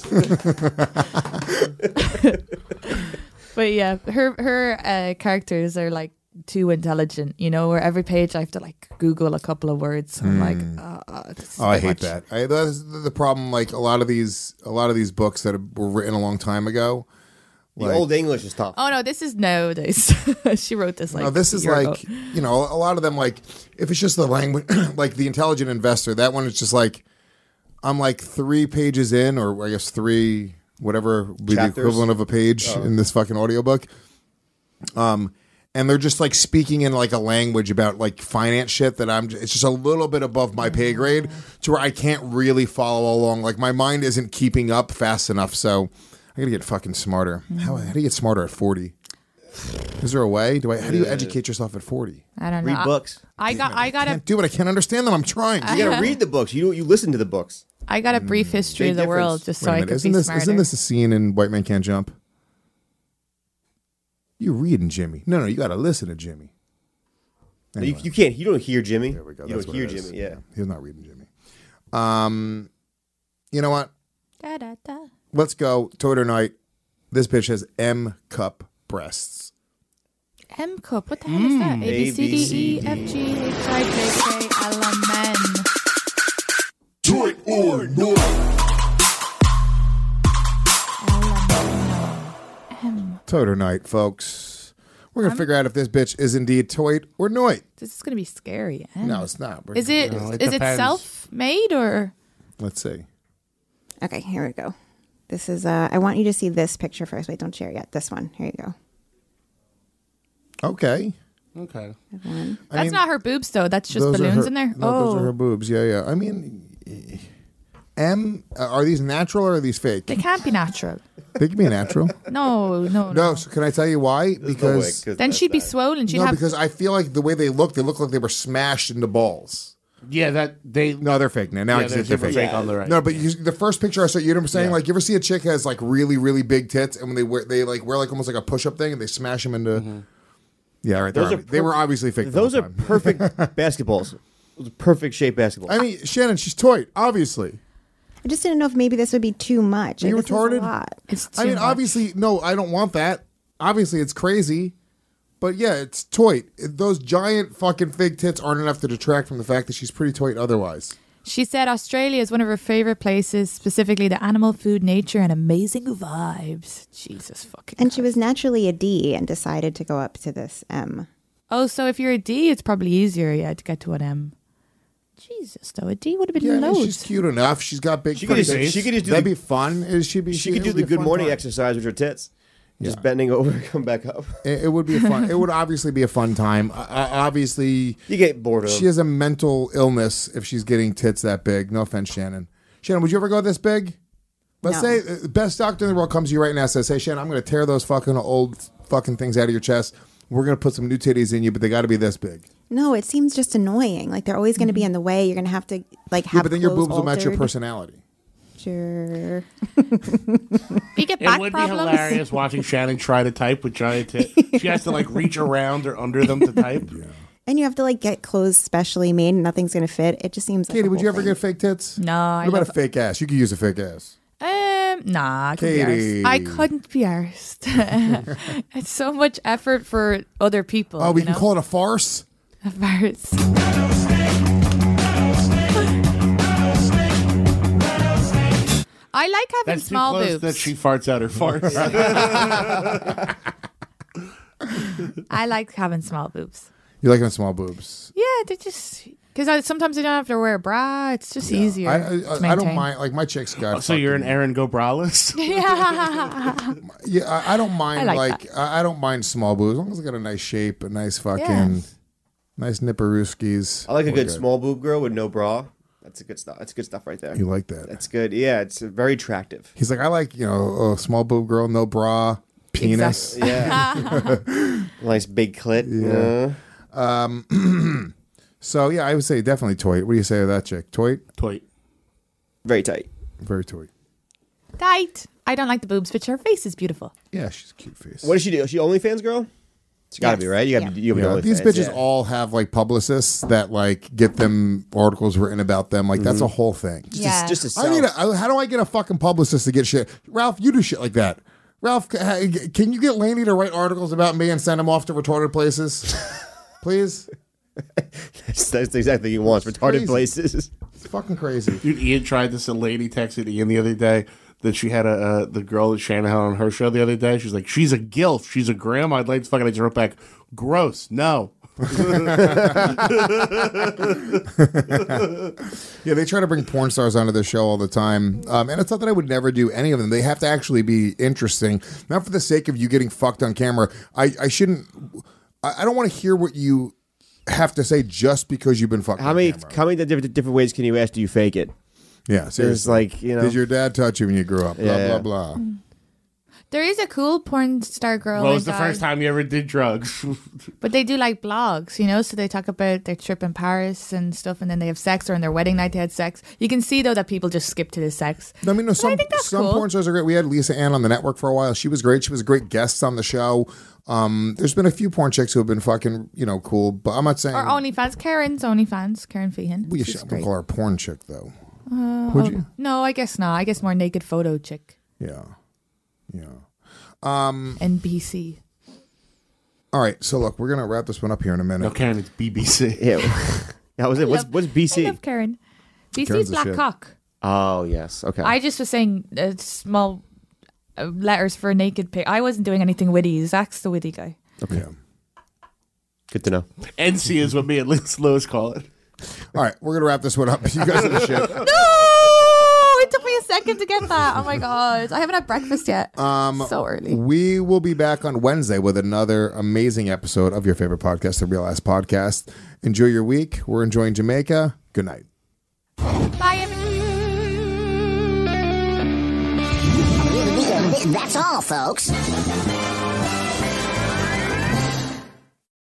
But yeah, her her uh, characters are like too intelligent, you know, where every page I have to like Google a couple of words. I'm like, uh, uh, this is Oh, I too hate much. that. I, that's the problem. Like a lot of these, a lot of these books that were written a long time ago. The like- old English is tough. Oh no, this is nowadays. She wrote this like. no, this a is year like ago. you know a lot of them like if it's just the language, like the Intelligent Investor. That one is just like I'm like three pages in, or I guess three whatever would be the Chapters? equivalent of a page Oh. in this fucking audiobook. Um. And they're just like speaking in like a language about like finance shit that I'm. It's just a little bit above my pay grade to where I can't really follow along. Like my mind isn't keeping up fast enough. So I gotta get fucking smarter. How, how do you get smarter at forty? Is there a way? Do I? How do you educate yourself at forty? I don't know. Read books. I got I got a Can't do it. I can't understand them. I'm trying. You gotta read the books. You you listen to the books. I got a brief history Big of the difference. world just Wait so a I minute. could Isn't be this smarter. isn't this a scene in White Man Can't Jump? You reading Jimmy? No, no. You got to listen to Jimmy. You, you can't. You don't hear Jimmy. There we go. You That's don't what hear it is. Jimmy. Yeah. He's not reading Jimmy. Um, you know what? Da, da, da. Let's go. Toter night. This bitch has M cup breasts. M cup. What the hell is that? A B C D E F G H I J K L M N. Do it or no. Toter night, folks. We're gonna I'm- figure out if this bitch is indeed toit or noit. This is gonna be scary. M. No, it's not. We're- Is it? No, it is it depends. self-made or? Let's see. Okay, here we go. This is. Uh, I want you to see this picture first. Wait, don't share yet. This one. Here you go. Okay. Okay. One. I That's mean, not her boobs though. That's just those are balloons her- in there. No, oh, those are her boobs. Yeah, yeah. I mean, M. Uh, are these natural or are these fake? they can't be natural. They can be natural. No, no, no. No. So can I tell you why? Because Then she'd be swollen. She'd no, have. because I feel like the way they look, they look like they were smashed into balls. Yeah, that they. No, they're fake now. Now Yeah, I can see they're if they're super fake. fake on the right. No, but you, the first picture I saw, you know what I'm saying? Yeah. Like, you ever see a chick has like really, really big tits, and when they wear, they like wear like almost like a push-up thing, and they smash them into. Mm-hmm. Yeah, right. Those Those are they were perf- obviously fake. the Those whole are time. perfect basketballs. Those are perfect shape basketballs. I mean, Shannon, she's toy, obviously. I just didn't know if maybe this would be too much. Are you Like, this is a retarded? lot. It's I too mean, much. obviously, no, I don't want that. Obviously, it's crazy. But yeah, it's toy. Those giant fucking fake tits aren't enough to detract from the fact that she's pretty toy otherwise. She said Australia is one of her favorite places, specifically the animal food, nature, and amazing vibes. Jesus fucking. And she was naturally a D and decided to go up to this M. Oh, so if you're a D, it's probably easier, yeah, to get to an M. Jesus, though, a D would have been Yeah, I mean, loads. she's cute enough. She's got big. She could just- fucking- she could just do That'd the- be fun. Is she be? she could it do would the be a good fun morning time. exercise with her tits. Just Yeah. bending over and come back up. It, it would be a fun. It would obviously be a fun time. Uh, uh, obviously, You get bored of she them. has a mental illness if she's getting tits that big. No offense, Shannon. Shannon, would you ever go this big? Let's No. say uh, the best doctor in the world comes to you right now and says, "Hey, Shannon, I'm going to tear those fucking old fucking things out of your chest. We're going to put some new titties in you, but they got to be this big." No, it seems just annoying. Like they're always going to be in the way. You're going to have to like have. Yeah, but then your clothes boobs will match your altered. personality. Sure. You get It back would be problems. hilarious watching Shannon try to type with giant tits. She has to like reach around or under them to type. And you have to like get clothes specially made. And nothing's going to fit. It just seems. like Katie, a would you whole ever thing. get fake tits? No, I What about love- a fake ass? You could use a fake ass. Um, nah, I couldn't Katie. be arsed. I couldn't be arsed. It's so much effort for other people. Oh, we you can know? call it a farce. a farce. I like having That's too small close boobs. that she farts out her farts. I like having small boobs. You like them small boobs? Yeah, they just because sometimes they don't have to wear a bra. It's just Yeah. easier. I, to I, I don't maintain. mind. Like my chick's got. Oh, so you're an fucking- Aaron Go braless? Yeah. Yeah, I, I don't mind. I like like I, I don't mind small boobs as long as they got a nice shape, a nice fucking, Yeah. nice nipperooskies. I like a We're good small boob girl with no bra. That's a good stuff. That's good stuff right there. You like that? That's good. Yeah, it's uh, very attractive. He's like, I like you know a small boob girl, no bra, penis. Exactly. Yeah. Nice big clit. Yeah. Yeah. Um. So yeah, I would say definitely toy. What do you say to that chick? Toy. Toy. Very tight. Very toy. Tight. I don't like the boobs, but her face is beautiful. Yeah, she's a cute face. What does she do? Is she OnlyFans girl? She gotta Yes. be, right? You gotta Yeah. be, you gotta Yeah, be these OnlyFans, bitches yeah. all have like publicists that like get them articles written about them. Like that's a whole thing. Just Yeah. a, just a I need. self- A, how do I get a fucking publicist to get shit? Ralph, you do shit like that. Ralph, ca- can you get Lainey to write articles about me and send them off to retarded places, please? That's, that's exactly what he wants. Retarded crazy. places. It's fucking crazy. Dude, Ian tried this. A lady texted Ian the other day that she had a uh, the girl that Shanahan on her show the other day. She's like, she's a gilf. She's a grandma. I'd like to fucking. I just wrote back, gross. No. Yeah, they try to bring porn stars onto the show all the time, um, and it's not that I would never do any of them. They have to actually be interesting, not for the sake of you getting fucked on camera. I, I shouldn't. I, I don't want to hear what you have to say just because you've been fucked. How on many camera. how many different, different ways can you ask? Do you fake it? Yeah, There's seriously. like you know. Did your dad touch you when you grew up? Blah Yeah. blah blah. There is a cool porn star girl. What I was the got, first time you ever did drugs? But they do like blogs, you know, so they talk about their trip in Paris and stuff, and then they have sex, or on their wedding night they had sex. You can see though that people just skip to the sex. I mean, no, some I think that's some cool. porn stars are great. We had Lisa Ann on the network for a while. She was great. She was a great guest on the show. Um, there's been a few porn chicks who have been fucking, you know, cool. But I'm not saying. Or OnlyFans, Karen's OnlyFans, Karen Feehan. we She's should great. call her a porn chick though. Uh, Would oh, you? No, I guess not. I guess more naked photo chick. Yeah, yeah. Um, N B C. all right, so look, we're gonna wrap this one up here in a minute. No, Karen, it's B B C. Yeah. That was it. What's love- what's B I C? love Karen. B Karen's C's the Black shit. Cock. Oh yes. Okay. I just was saying uh, small uh, letters for a naked pic. I wasn't doing anything witty. Zach's the witty guy. Okay. Yeah. Good to know. N C is what me and Lewis Lewis call it. All right, we're gonna wrap this one up. You guys are the shit. No! It took me a second to get that. Oh my god. I haven't had breakfast yet. Um, so early. We will be back on Wednesday with another amazing episode of your favorite podcast, the Real Ass Podcast. Enjoy your week. We're enjoying Jamaica. Good night. Bye, everyone. That's all, folks.